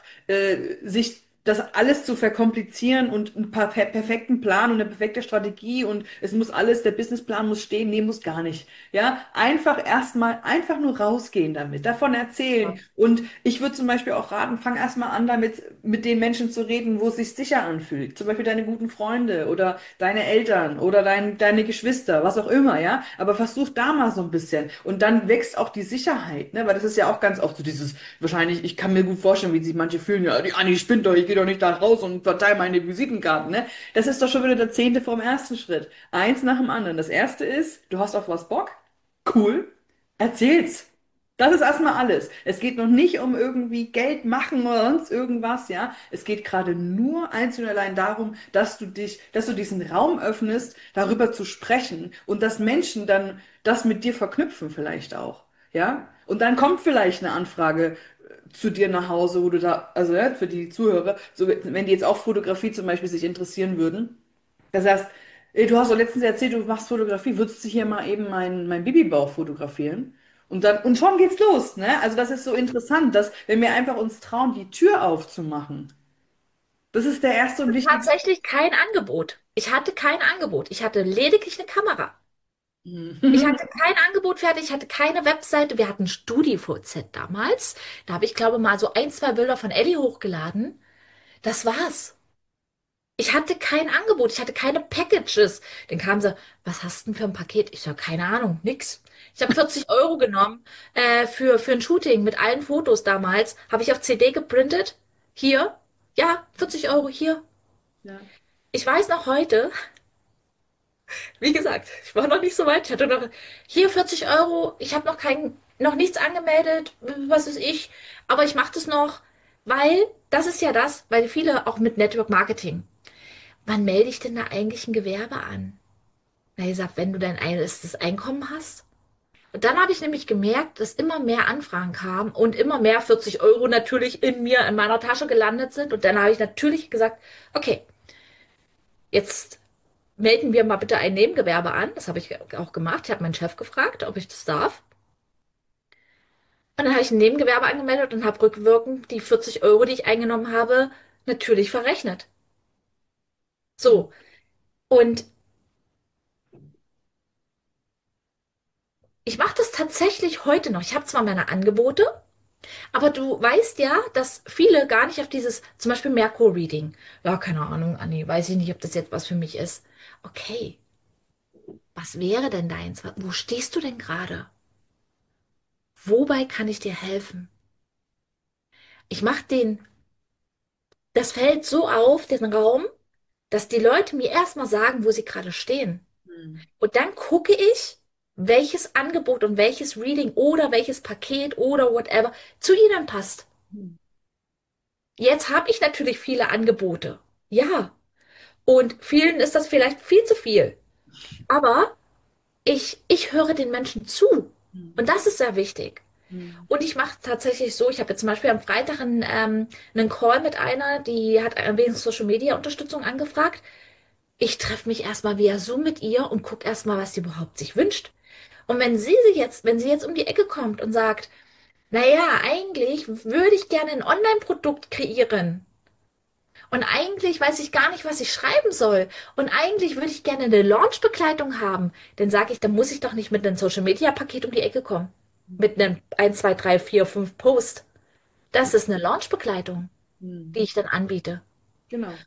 sich das alles zu verkomplizieren und einen perfekten Plan und eine perfekte Strategie und es muss alles, der Businessplan muss stehen, nee, muss gar nicht. Ja, einfach erstmal einfach nur rausgehen damit, davon erzählen. Und ich würde zum Beispiel auch raten, fang erstmal an, damit mit den Menschen zu reden, wo es sich sicher anfühlt. Zum Beispiel deine guten Freunde oder deine Eltern oder deine Geschwister, was auch immer, ja. Aber versuch da mal so ein bisschen. Und dann wächst auch die Sicherheit, ne? Weil das ist ja auch ganz oft so dieses, wahrscheinlich, ich kann mir gut vorstellen, wie sich manche fühlen, ja, die Anni spinnt doch, ich gehe doch nicht da raus und verteile meine Visitenkarten, ne? Das ist doch schon wieder der 10. vom ersten Schritt. Eins nach dem anderen. Das erste ist, du hast auf was Bock? Cool. Erzähl's. Das ist erstmal alles. Es geht noch nicht um irgendwie Geld machen oder sonst irgendwas, ja. Es geht gerade nur einzig und allein darum, dass du diesen Raum öffnest, darüber zu sprechen und dass Menschen dann das mit dir verknüpfen vielleicht auch, ja. Und dann kommt vielleicht eine Anfrage zu dir nach Hause, wo du da, also ja, für die Zuhörer, so, wenn die jetzt auch Fotografie zum Beispiel sich interessieren würden. Das heißt, du hast doch letztens erzählt, du machst Fotografie, würdest du hier mal eben mein Babybauch fotografieren? Und schon geht's los, ne? Also das ist so interessant, dass wenn wir einfach uns trauen, die Tür aufzumachen, das ist der erste und wichtigste. tatsächlich kein Angebot. Ich hatte kein Angebot. Ich hatte lediglich eine Kamera. Ich hatte kein Angebot fertig, ich hatte keine Webseite. Wir hatten StudiVZ damals. Da habe ich, glaube mal so ein, zwei Bilder von Ellie hochgeladen. Das war's. Ich hatte kein Angebot, ich hatte keine Packages. Dann kamen sie, was hast du denn für ein Paket? Ich so, keine Ahnung, nix. Ich habe 40 Euro genommen für ein Shooting mit allen Fotos damals. Habe ich auf CD geprintet. Hier, ja, 40 Euro hier. Ja. Ich weiß noch heute, wie gesagt, ich war noch nicht so weit. Ich hatte noch hier 40 Euro. Ich habe noch nichts angemeldet, was ist ich. Aber ich mache das noch, weil das ist ja das, weil viele auch mit Network Marketing. Wann melde ich denn da eigentlich ein Gewerbe an? Na, ich gesagt, wenn du dein erstes Einkommen hast. Und dann habe ich nämlich gemerkt, dass immer mehr Anfragen kamen und immer mehr 40 Euro natürlich in meiner Tasche gelandet sind. Und dann habe ich natürlich gesagt, okay, jetzt melden wir mal bitte ein Nebengewerbe an. Das habe ich auch gemacht. Ich habe meinen Chef gefragt, ob ich das darf. Und dann habe ich ein Nebengewerbe angemeldet und habe rückwirkend die 40 Euro, die ich eingenommen habe, natürlich verrechnet. Mhm. So. Und ich mache das tatsächlich heute noch. Ich habe zwar meine Angebote, aber du weißt ja, dass viele gar nicht auf dieses, zum Beispiel Merkur-Reading. Ja, keine Ahnung, Anni, weiß ich nicht, ob das jetzt was für mich ist. Okay, was wäre denn deins? Wo stehst du denn gerade? Wobei kann ich dir helfen? Ich mache das Feld so auf, den Raum, dass die Leute mir erstmal sagen, wo sie gerade stehen. Mhm. Und dann gucke ich, welches Angebot und welches Reading oder welches Paket oder whatever zu ihnen passt. Mhm. Jetzt habe ich natürlich viele Angebote. Ja. Und vielen ist das vielleicht viel zu viel. Aber ich höre den Menschen zu. Und Mhm. das ist sehr wichtig. Mhm. Und ich mache es tatsächlich so, ich habe jetzt zum Beispiel am Freitag einen Call mit einer, die hat ein wenig Social Media Unterstützung angefragt. Ich treffe mich erstmal via Zoom mit ihr und gucke erstmal, was sie überhaupt sich wünscht. Und wenn sie jetzt um die Ecke kommt und sagt, naja, eigentlich würde ich gerne ein Online-Produkt kreieren. Und eigentlich weiß ich gar nicht, was ich schreiben soll. Und eigentlich würde ich gerne eine Launch-Begleitung haben. Dann sage ich, dann muss ich doch nicht mit einem Social-Media-Paket um die Ecke kommen. Mit einem 1, 2, 3, 4, 5 Post. Das ist eine Launch-Begleitung, die Mhm. ich dann anbiete. Genau.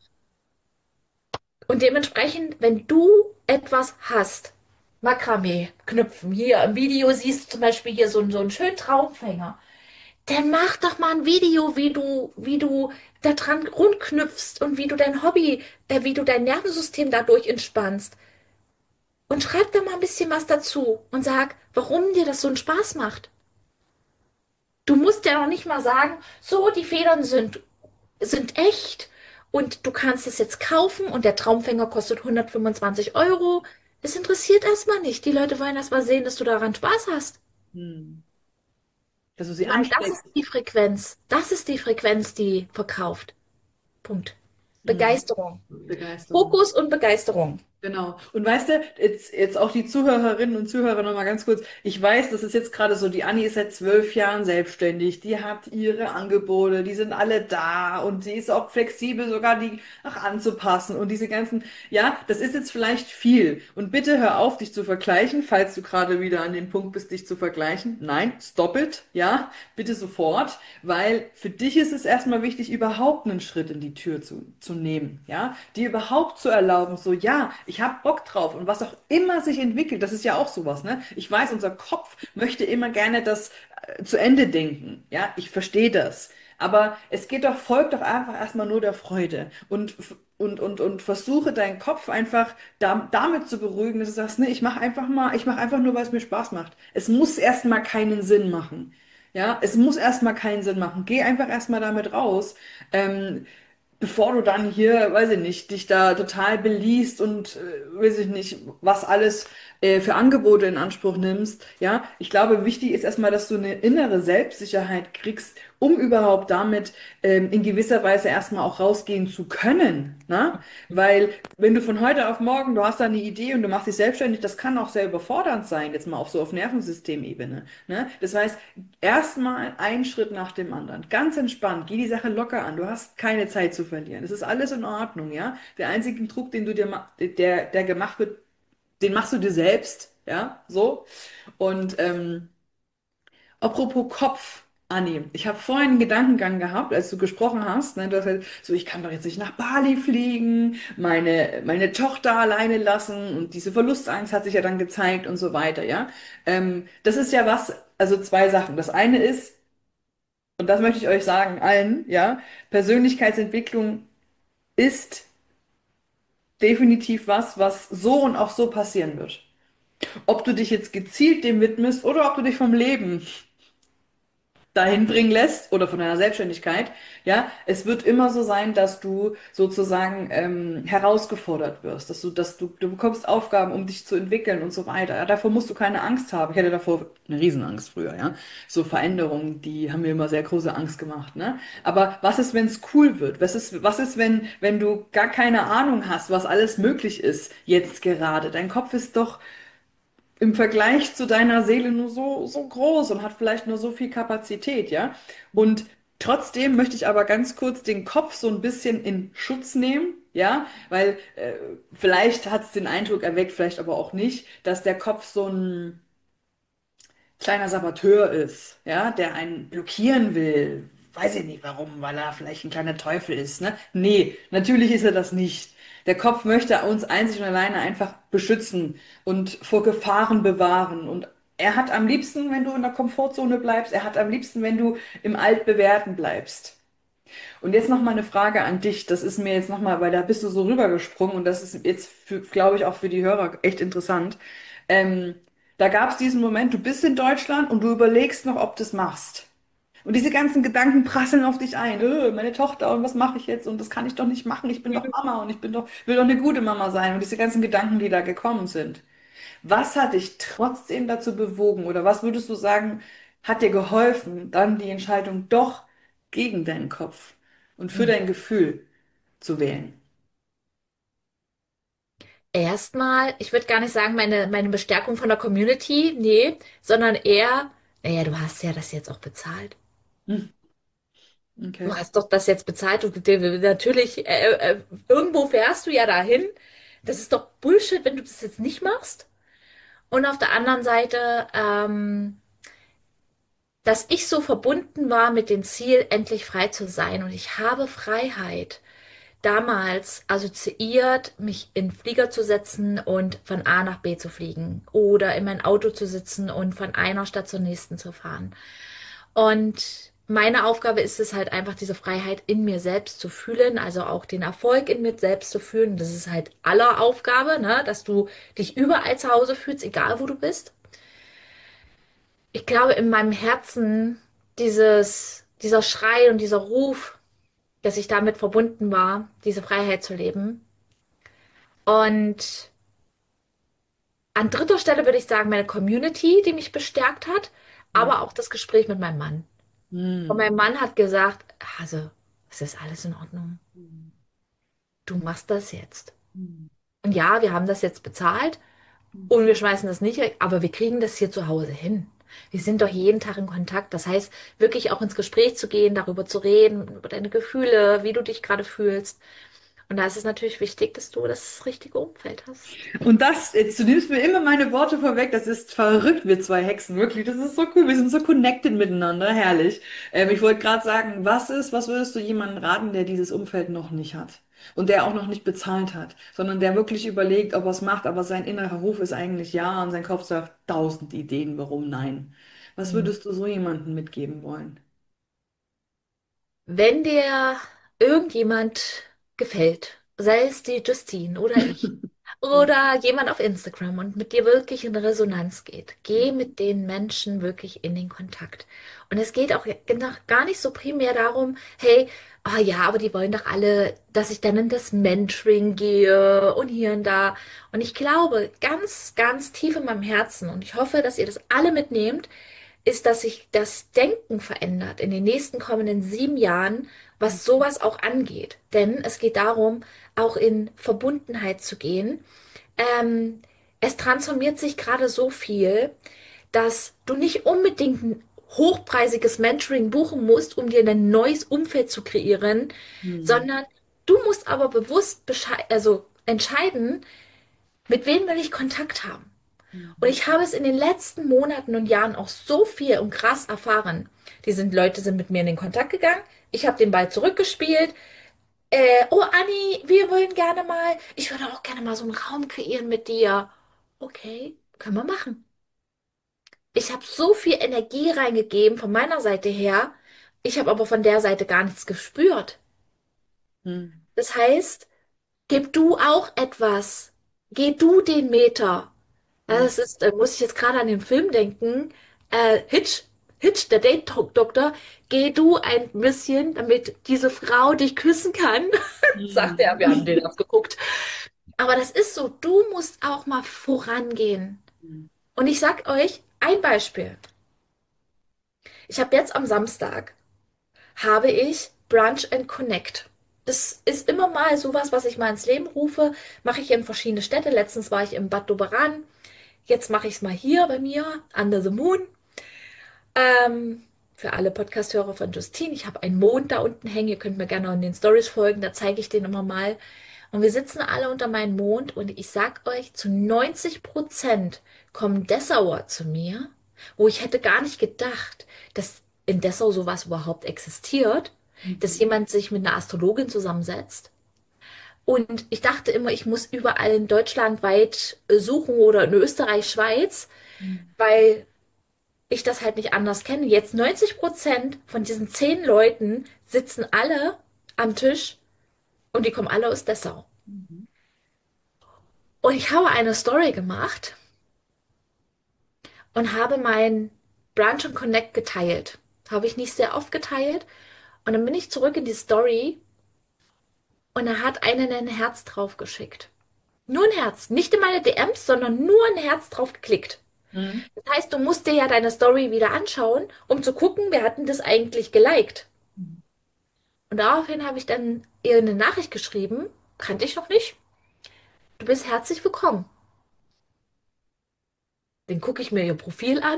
Und dementsprechend, wenn du etwas hast, Makramee, Knüpfen, hier im Video siehst du zum Beispiel hier so einen schönen Traumfänger. Dann mach doch mal ein Video, wie du da dran rumknüpfst und wie du dein Hobby, wie du dein Nervensystem dadurch entspannst. Und schreib da mal ein bisschen was dazu und sag, warum dir das so einen Spaß macht. Du musst ja noch nicht mal sagen, so, die Federn sind echt und du kannst es jetzt kaufen und der Traumfänger kostet 125 Euro. Es interessiert erstmal nicht. Die Leute wollen erst mal sehen, dass du daran Spaß hast. Mhm. Dass du sie Weil das ist ansteckst. die Frequenz. Das ist die Frequenz, die verkauft. Punkt. Mhm. Begeisterung. Begeisterung. Fokus und Begeisterung. Genau. Und weißt du, jetzt auch die Zuhörerinnen und Zuhörer noch mal ganz kurz. Ich weiß, das ist jetzt gerade so, die Anni ist seit 12 Jahren selbstständig. Die hat ihre Angebote, die sind alle da und sie ist auch flexibel, sogar die auch anzupassen und diese ganzen, ja, das ist jetzt vielleicht viel. Und bitte hör auf, dich zu vergleichen, falls du gerade wieder an dem Punkt bist, dich zu vergleichen. Nein, stop it, ja, bitte sofort, weil für dich ist es erstmal wichtig, überhaupt einen Schritt in die Tür zu nehmen, ja, dir überhaupt zu erlauben, so, ja, ich habe Bock drauf und was auch immer sich entwickelt, das ist ja auch sowas, ne? Ich weiß, unser Kopf möchte immer gerne das zu Ende denken, ja, ich verstehe das. Aber es geht doch, folgt doch einfach erstmal nur der Freude und versuche deinen Kopf einfach damit zu beruhigen, dass du sagst, nee, ich mache einfach nur, weil es mir Spaß macht. Es muss erstmal keinen Sinn machen. Ja, es muss erstmal keinen Sinn machen. Geh einfach erstmal damit raus. Ähm, Bevor du dann hier, weiß ich nicht, dich da total beliest und weiß ich nicht, was alles für Angebote in Anspruch nimmst. Ja, ich glaube, wichtig ist erstmal, dass du eine innere Selbstsicherheit kriegst, um überhaupt damit in gewisser Weise erstmal auch rausgehen zu können. Ne? Weil wenn du von heute auf morgen, du hast da eine Idee und du machst dich selbstständig, das kann auch sehr überfordernd sein, jetzt mal auf Nervensystemebene. Ne? Das heißt, erstmal einen Schritt nach dem anderen. Ganz entspannt, geh die Sache locker an. Du hast keine Zeit zu verlieren. Es ist alles in Ordnung, ja? Der einzige Druck, den du dir, der gemacht wird, den machst du dir selbst, ja? So. Und apropos Kopf, Anni, ich habe vorhin einen Gedankengang gehabt, als du gesprochen hast, ne, du hast halt, so, ich kann doch jetzt nicht nach Bali fliegen, meine Tochter alleine lassen und diese Verlustangst hat sich ja dann gezeigt und so weiter, ja. Das ist ja was, also zwei Sachen. Das eine ist, und das möchte ich euch sagen, allen, ja, Persönlichkeitsentwicklung ist definitiv was, was so und auch so passieren wird. Ob du dich jetzt gezielt dem widmest oder ob du dich vom Leben dahin bringen lässt oder von deiner Selbstständigkeit, ja, es wird immer so sein, dass du sozusagen herausgefordert wirst, du bekommst Aufgaben, um dich zu entwickeln und so weiter. Ja, davor musst du keine Angst haben. Ich hatte davor eine Riesenangst früher, ja. So Veränderungen, die haben mir immer sehr große Angst gemacht, ne? Aber was ist, wenn es cool wird? Was ist, wenn du gar keine Ahnung hast, was alles möglich ist jetzt gerade? Dein Kopf ist doch im Vergleich zu deiner Seele nur so groß und hat vielleicht nur so viel Kapazität, ja? Und trotzdem möchte ich aber ganz kurz den Kopf so ein bisschen in Schutz nehmen, ja? Weil vielleicht hat es den Eindruck erweckt, vielleicht aber auch nicht, dass der Kopf so ein kleiner Saboteur ist, ja, der einen blockieren will. Weiß ich nicht warum, weil er vielleicht ein kleiner Teufel ist, ne? Nee, natürlich ist er das nicht. Der Kopf möchte uns einzig und alleine einfach beschützen und vor Gefahren bewahren. Und er hat am liebsten, wenn du in der Komfortzone bleibst, er hat am liebsten, wenn du im Altbewährten bleibst. Und jetzt noch mal eine Frage an dich. Das ist mir jetzt noch mal, weil da bist du so rübergesprungen und das ist jetzt, glaube ich, auch für die Hörer echt interessant. Ähm, Da gab es diesen Moment, du bist in Deutschland und du überlegst noch, ob du es machst. Und diese ganzen Gedanken prasseln auf dich ein. Meine Tochter und was mache ich jetzt? Und das kann ich doch nicht machen. Ich bin doch Mama und will doch eine gute Mama sein. Und diese ganzen Gedanken, die da gekommen sind. Was hat dich trotzdem dazu bewogen oder was würdest du sagen, hat dir geholfen, dann die Entscheidung doch gegen deinen Kopf und für Mhm. dein Gefühl zu wählen? Erstmal, ich würde gar nicht sagen, meine Bestärkung von der Community, nee, sondern eher, naja, du hast ja das jetzt auch bezahlt. Hm, Du okay. hast doch das jetzt bezahlt. Natürlich, irgendwo fährst du ja dahin. Das ist doch Bullshit, wenn du das jetzt nicht machst. Und auf der anderen Seite, dass ich so verbunden war mit dem Ziel, endlich frei zu sein. Und ich habe Freiheit damals assoziiert, mich in den Flieger zu setzen und von A nach B zu fliegen oder in mein Auto zu sitzen und von einer Stadt zur nächsten zu fahren. Und meine Aufgabe ist es halt einfach, diese Freiheit in mir selbst zu fühlen, also auch den Erfolg in mir selbst zu fühlen. Das ist halt aller Aufgabe, ne? Dass du dich überall zu Hause fühlst, egal wo du bist. Ich glaube, in meinem Herzen dieser Schrei und dieser Ruf, dass ich damit verbunden war, diese Freiheit zu leben. Und an dritter Stelle würde ich sagen, meine Community, die mich bestärkt hat, Hm, aber auch das Gespräch mit meinem Mann. Und hm, mein Mann hat gesagt, also, es ist alles in Ordnung. hm, Du machst das jetzt. hm, Und ja, wir haben das jetzt bezahlt hm. und wir schmeißen das nicht weg, aber wir kriegen das hier zu Hause hin. Wir sind doch jeden Tag in Kontakt. Das heißt, wirklich auch ins Gespräch zu gehen, darüber zu reden, über deine Gefühle, wie du dich gerade fühlst. Und da ist es natürlich wichtig, dass du das richtige Umfeld hast. Und das, jetzt, du nimmst mir immer meine Worte vorweg, das ist verrückt, wir zwei Hexen, wirklich, das ist so cool, wir sind so connected miteinander, herrlich. Ich wollte gerade sagen, was würdest du jemandem raten, der dieses Umfeld noch nicht hat und der auch noch nicht bezahlt hat, sondern der wirklich überlegt, ob er es macht, aber sein innerer Ruf ist eigentlich ja und sein Kopf sagt tausend Ideen, warum nein. Was Hm. würdest du so jemandem mitgeben wollen? Wenn dir irgendjemand gefällt, sei es die Justine oder ich, oder jemand auf Instagram und mit dir wirklich in Resonanz geht, geh mit den Menschen wirklich in den Kontakt. Und es geht auch gar nicht so primär darum, hey, ah ja, aber die wollen doch alle, dass ich dann in das Mentoring gehe und hier und da. Und ich glaube, ganz, ganz tief in meinem Herzen, und ich hoffe, dass ihr das alle mitnehmt, ist, dass sich das Denken verändert in den nächsten kommenden 7 Jahren, was sowas auch angeht. Denn es geht darum, auch in Verbundenheit zu gehen. Ähm, Es transformiert sich gerade so viel, dass du nicht unbedingt ein hochpreisiges Mentoring buchen musst, um dir ein neues Umfeld zu kreieren, Hm, sondern du musst aber bewusst also entscheiden, mit wem will ich Kontakt haben. Und hm, ich habe es in den letzten Monaten und Jahren auch so viel und krass erfahren. Leute sind mit mir in den Kontakt gegangen. Ich habe den Ball zurückgespielt. Oh Anni, wir wollen gerne mal, ich würde auch gerne mal so einen Raum kreieren mit dir. Okay, können wir machen. Ich habe so viel Energie reingegeben von meiner Seite her. Ich habe aber von der Seite gar nichts gespürt. hm, Das heißt, gib du auch etwas. Geh du den Meter. Ja, hm, das ist, muss ich jetzt gerade an den Film denken. Hitch, der Date-Doktor, geh du ein bisschen, damit diese Frau dich küssen kann, sagt er. Wir haben den hm. abgeguckt. Aber das ist so, du musst auch mal vorangehen. Und ich sag euch ein Beispiel. Ich habe jetzt am Samstag, habe ich Brunch and Connect. Das ist immer mal sowas, was ich mal ins Leben rufe. Mache ich in verschiedene Städte. Letztens war ich in Bad Doberan. jetzt mache ich es mal hier bei mir, Under the Moon. Ähm, für alle Podcast-Hörer von Justine, ich habe einen Mond da unten hängen. Ihr könnt mir gerne in den Stories folgen, da zeige ich den immer mal. Und wir sitzen alle unter meinem Mond und ich sag euch, zu 90% kommen Dessauer zu mir, wo ich hätte gar nicht gedacht, dass in Dessau sowas überhaupt existiert, dass Mhm. jemand sich mit einer Astrologin zusammensetzt. Und ich dachte immer, ich muss überall in Deutschland weit suchen oder in Österreich, Schweiz, Mhm. weil ich das halt nicht anders kenne. Jetzt 90% von diesen 10 Leuten sitzen alle am Tisch und die kommen alle aus Dessau. Mhm. Und ich habe eine Story gemacht und habe mein Brunch und Connect geteilt. Habe ich nicht sehr oft geteilt. Und dann bin ich zurück in die Story und da hat einer ein Herz drauf geschickt. Nur ein Herz. Nicht in meine DMs, sondern nur ein Herz drauf geklickt. Mhm. Das heißt, du musst dir ja deine Story wieder anschauen, um zu gucken, wer hat denn das eigentlich geliked. Und daraufhin habe ich dann ihr eine Nachricht geschrieben, kannte ich noch nicht. Du bist herzlich willkommen. Dann gucke ich mir ihr Profil an,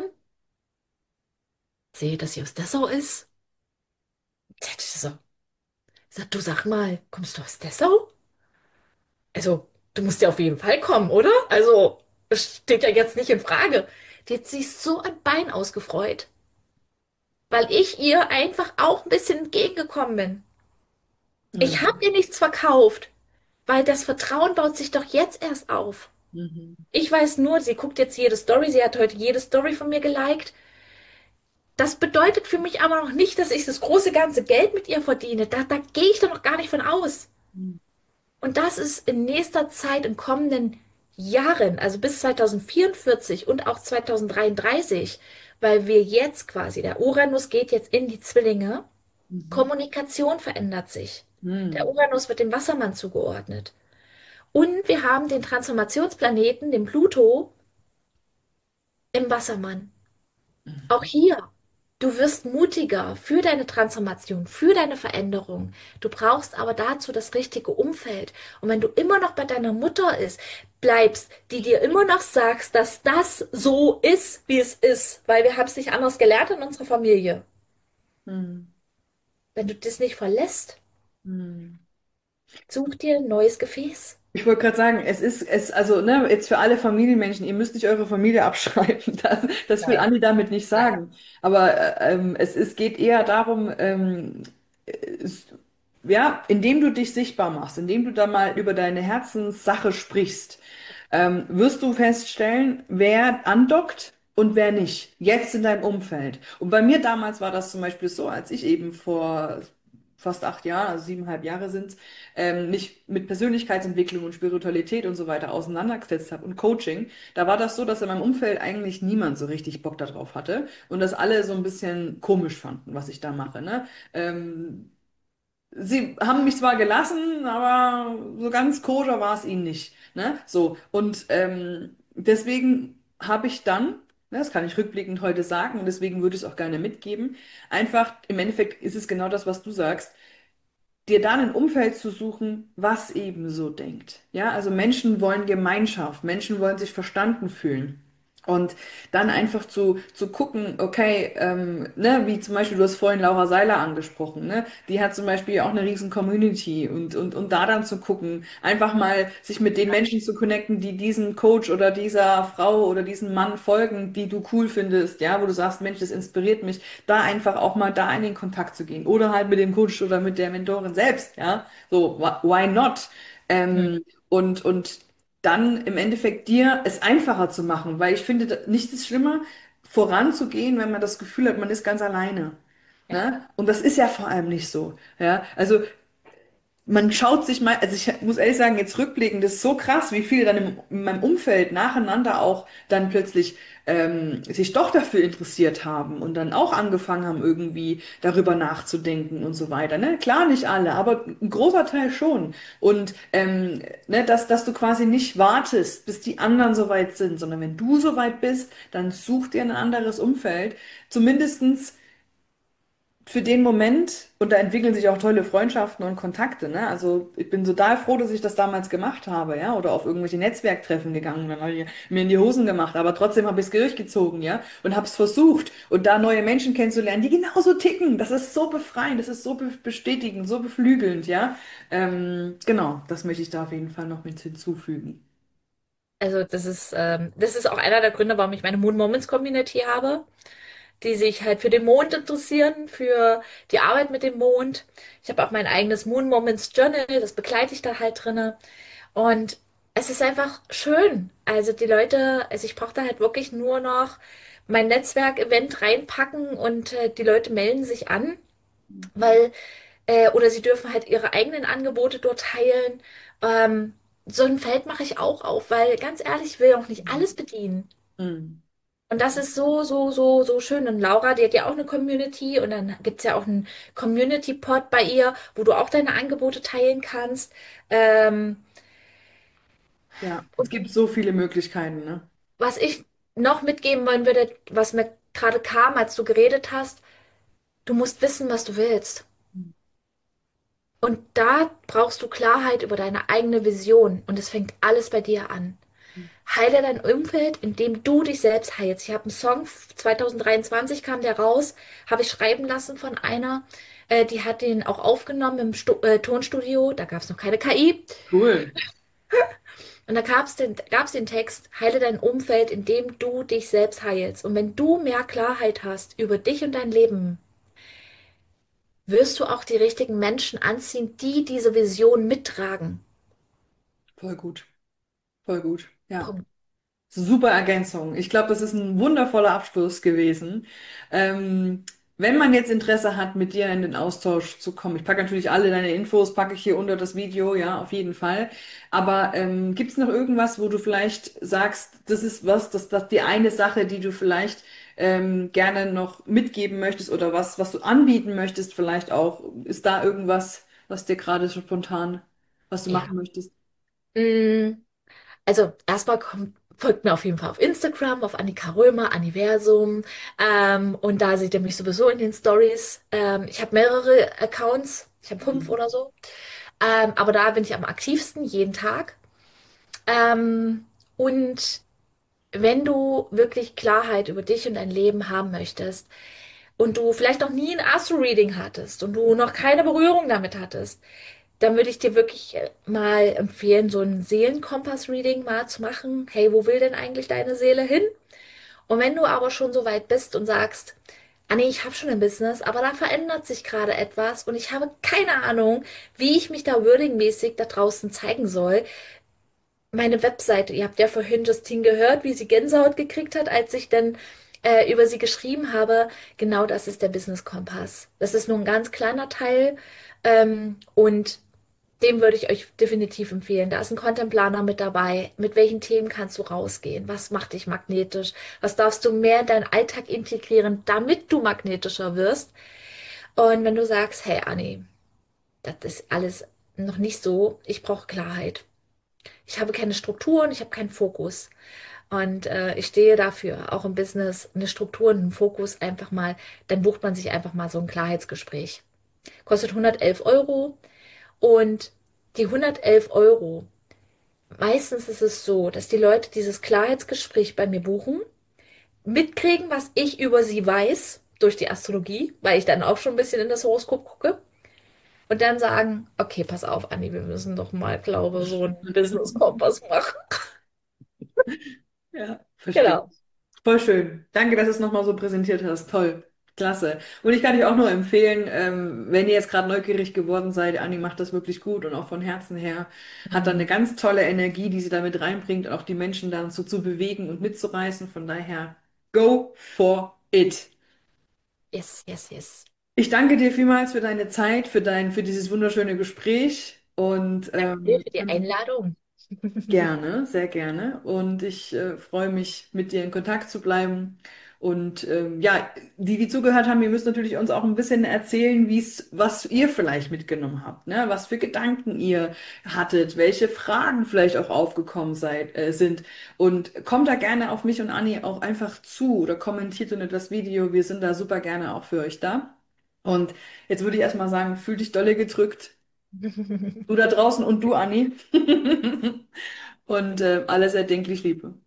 sehe, dass sie aus Dessau ist. Das ist so. Ich sag, du sag mal, kommst du aus Dessau? Also, du musst ja auf jeden Fall kommen, oder? Also, es steht ja jetzt nicht in Frage. Die hat sich so ein Bein ausgefreut, weil ich ihr einfach auch ein bisschen entgegengekommen bin. Ich habe Mhm. ihr nichts verkauft, weil das Vertrauen baut sich doch jetzt erst auf. Mhm. Ich weiß nur, sie guckt jetzt jede Story, sie hat heute jede Story von mir geliked. Das bedeutet für mich aber noch nicht, dass ich das große ganze Geld mit ihr verdiene. Da gehe ich doch noch gar nicht von aus. Mhm. Und das ist in nächster Zeit, in kommenden Jahren, also bis 2044 und auch 2033, weil wir jetzt quasi, der Uranus geht jetzt in die Zwillinge, Mhm. Kommunikation verändert sich. Der Mhm. Uranus wird dem Wassermann zugeordnet. Und wir haben den Transformationsplaneten, den Pluto, im Wassermann. Auch Mhm. hier, du wirst mutiger für deine Transformation, für deine Veränderung. Du brauchst aber dazu das richtige Umfeld. Und wenn du immer noch bei deiner Mutter bleibst, die dir immer noch sagst, dass das so ist, wie es ist, weil wir haben es nicht anders gelernt in unserer Familie. Mhm. Wenn du das nicht verlässt, Mhm. such dir ein neues Gefäß. Ich wollte gerade sagen, also, ne, jetzt für alle Familienmenschen, ihr müsst nicht eure Familie abschreiben. Das will Nein, Andi damit nicht nein. sagen. Aber es geht eher darum, es, ja, indem du dich sichtbar machst, indem du da mal über deine Herzenssache sprichst, wirst du feststellen, wer andockt und wer nicht. Jetzt in deinem Umfeld. Und bei mir damals war das zum Beispiel so, als ich eben vor fast 8 Jahren, also 7,5 Jahre sind, mich mit Persönlichkeitsentwicklung und Spiritualität und so weiter auseinandergesetzt habe und Coaching, da war das so, dass in meinem Umfeld eigentlich niemand so richtig Bock darauf hatte und das alle so ein bisschen komisch fanden, was ich da mache, ne? Sie haben mich zwar gelassen, aber so ganz koscher war es ihnen nicht, ne? So, und deswegen habe ich dann, ne, das kann ich rückblickend heute sagen und deswegen würde ich es auch gerne mitgeben, einfach, im Endeffekt ist es genau das, was du sagst, dir dann ein Umfeld zu suchen, was eben so denkt. Ja, also Menschen wollen Gemeinschaft, Menschen wollen sich verstanden fühlen. Und dann einfach zu gucken, okay, ne, wie zum Beispiel, du hast vorhin Laura Seiler angesprochen, ne, die hat zum Beispiel auch eine riesen Community und da dann zu gucken, einfach mal sich mit den Menschen zu connecten, die diesem Coach oder dieser Frau oder diesem Mann folgen, die du cool findest, ja, wo du sagst, Mensch, das inspiriert mich, da einfach auch mal da in den Kontakt zu gehen. Oder halt mit dem Coach oder mit der Mentorin selbst, ja. So, why not? Und dann im Endeffekt dir es einfacher zu machen, weil ich finde, nichts ist schlimmer, voranzugehen, wenn man das Gefühl hat, man ist ganz alleine. Ja. Ne? Und das ist ja vor allem nicht so. Ja, also man schaut sich mal, also ich muss ehrlich sagen, jetzt rückblickend, das ist so krass, wie viele dann in meinem Umfeld nacheinander auch dann plötzlich sich doch dafür interessiert haben und dann auch angefangen haben, irgendwie darüber nachzudenken und so weiter. Ne? Klar, nicht alle, aber ein großer Teil schon. Und ne, dass du quasi nicht wartest, bis die anderen soweit sind, sondern wenn du soweit bist, dann such dir ein anderes Umfeld. Zumindestens für den Moment und da entwickeln sich auch tolle Freundschaften und Kontakte, ne? Also ich bin total froh, dass ich das damals gemacht habe, ja, oder auf irgendwelche Netzwerktreffen gegangen, dann habe ich mir in die Hosen gemacht, aber trotzdem habe ich es durchgezogen, ja, und habe es versucht und da neue Menschen kennenzulernen, die genauso ticken. Das ist so befreiend, das ist so bestätigend, so beflügelnd, ja. Genau, das möchte ich da auf jeden Fall noch mit hinzufügen. Also das ist auch einer der Gründe, warum ich meine Moon Moments Community habe, die sich halt für den Mond interessieren, für die Arbeit mit dem Mond. Ich habe auch mein eigenes Moon Moments Journal, das begleite ich da halt drinne. Und es ist einfach schön. Also die Leute, also ich brauche da halt wirklich nur noch mein Netzwerk-Event reinpacken und die Leute melden sich an, weil, oder sie dürfen halt ihre eigenen Angebote dort teilen. Ähm, so ein Feld mache ich auch auf, weil ganz ehrlich, ich will auch nicht alles bedienen. Mhm. Und das ist so schön. Und Laura, die hat ja auch eine Community und dann gibt's ja auch einen Community-Pod bei ihr, wo du auch deine Angebote teilen kannst. Ähm, Ja, es und gibt so viele Möglichkeiten, ne? was ich noch mitgeben wollen würde, was mir gerade kam, als du geredet hast, du musst wissen, was du willst. Und da brauchst du Klarheit über deine eigene Vision. Und es fängt alles bei dir an. Heile dein Umfeld, indem du dich selbst heilst. Ich habe einen Song, 2023 kam der raus, habe ich schreiben lassen von einer, die hat den auch aufgenommen im Tonstudio, da gab es noch keine KI. Cool. Und da gab's den Text, heile dein Umfeld, indem du dich selbst heilst. Und wenn du mehr Klarheit hast über dich und dein Leben, wirst du auch die richtigen Menschen anziehen, die diese Vision mittragen. Voll gut. Voll gut. Ja. Punkt. Super Ergänzung. Ich glaube, das ist ein wundervoller Abschluss gewesen. Ähm, wenn man jetzt Interesse hat, mit dir in den Austausch zu kommen, ich packe natürlich alle deine Infos, packe ich hier unter das Video, ja, auf jeden Fall. Aber gibt es noch irgendwas, wo du vielleicht sagst, das ist was, das die eine Sache, die du vielleicht gerne noch mitgeben möchtest oder was du anbieten möchtest, vielleicht auch, ist da irgendwas, was dir gerade so spontan, was du Ja. machen möchtest? Mm, Also erstmal folgt mir auf jeden Fall auf Instagram, auf Annika Römer, Anniversum. Und da seht ihr mich sowieso in den Stories. Ich habe mehrere Accounts, ich habe 5 Mhm. oder so. Aber da bin ich am aktivsten, jeden Tag. Und wenn du wirklich Klarheit über dich und dein Leben haben möchtest und du vielleicht noch nie ein Astro-Reading hattest und du noch keine Berührung damit hattest, dann würde ich dir wirklich mal empfehlen, so ein Seelenkompass-Reading mal zu machen. Hey, wo will denn eigentlich deine Seele hin? Und wenn du aber schon so weit bist und sagst, ah nee, ich habe schon ein Business, aber da verändert sich gerade etwas und ich habe keine Ahnung, wie ich mich da wordingmäßig da draußen zeigen soll, meine Webseite, ihr habt ja vorhin Justine gehört, wie sie Gänsehaut gekriegt hat, als ich dann über sie geschrieben habe. Genau das ist der Business Kompass. Das ist nur ein ganz kleiner Teil und dem würde ich euch definitiv empfehlen. Da ist ein Content Planer mit dabei. Mit welchen Themen kannst du rausgehen? Was macht dich magnetisch? Was darfst du mehr in deinen Alltag integrieren, damit du magnetischer wirst? Und wenn du sagst, hey Anni, das ist alles noch nicht so, ich brauche Klarheit. Ich habe keine Strukturen, ich habe keinen Fokus. Und ich stehe dafür, auch im Business, eine Struktur und einen Fokus einfach mal, dann bucht man sich einfach mal so ein Klarheitsgespräch. Kostet 111 Euro und die 111 Euro, meistens ist es so, dass die Leute dieses Klarheitsgespräch bei mir buchen, mitkriegen, was ich über sie weiß, durch die Astrologie, weil ich dann auch schon ein bisschen in das Horoskop gucke. Und dann sagen, okay, pass auf, Anni, wir müssen doch mal, glaube so einen Business-Kompass machen. Ja, verstehe. Genau. Voll schön. Danke, dass du es nochmal so präsentiert hast. Toll. Klasse. Und ich kann euch auch nur empfehlen, wenn ihr jetzt gerade neugierig geworden seid, Anni macht das wirklich gut und auch von Herzen her, hat dann eine Mhm. ganz tolle Energie, die sie da mit reinbringt, auch die Menschen dann so zu bewegen und mitzureißen. Von daher, go for it. Yes, yes, yes. Ich danke dir vielmals für deine Zeit, für dieses wunderschöne Gespräch und Danke dir für die Einladung. gerne, sehr gerne. Und ich freue mich, mit dir in Kontakt zu bleiben. Und ja, die zugehört haben, ihr müsst natürlich uns auch ein bisschen erzählen, was ihr vielleicht mitgenommen habt, ne? Was für Gedanken ihr hattet, welche Fragen vielleicht auch aufgekommen sind. Und kommt da gerne auf mich und Anni auch einfach zu oder kommentiert unter das Video. Wir sind da super gerne auch für euch da. Und jetzt würde ich erstmal sagen, fühl dich dolle gedrückt. Du da draußen und du, Anni. Und alles erdenklich Liebe.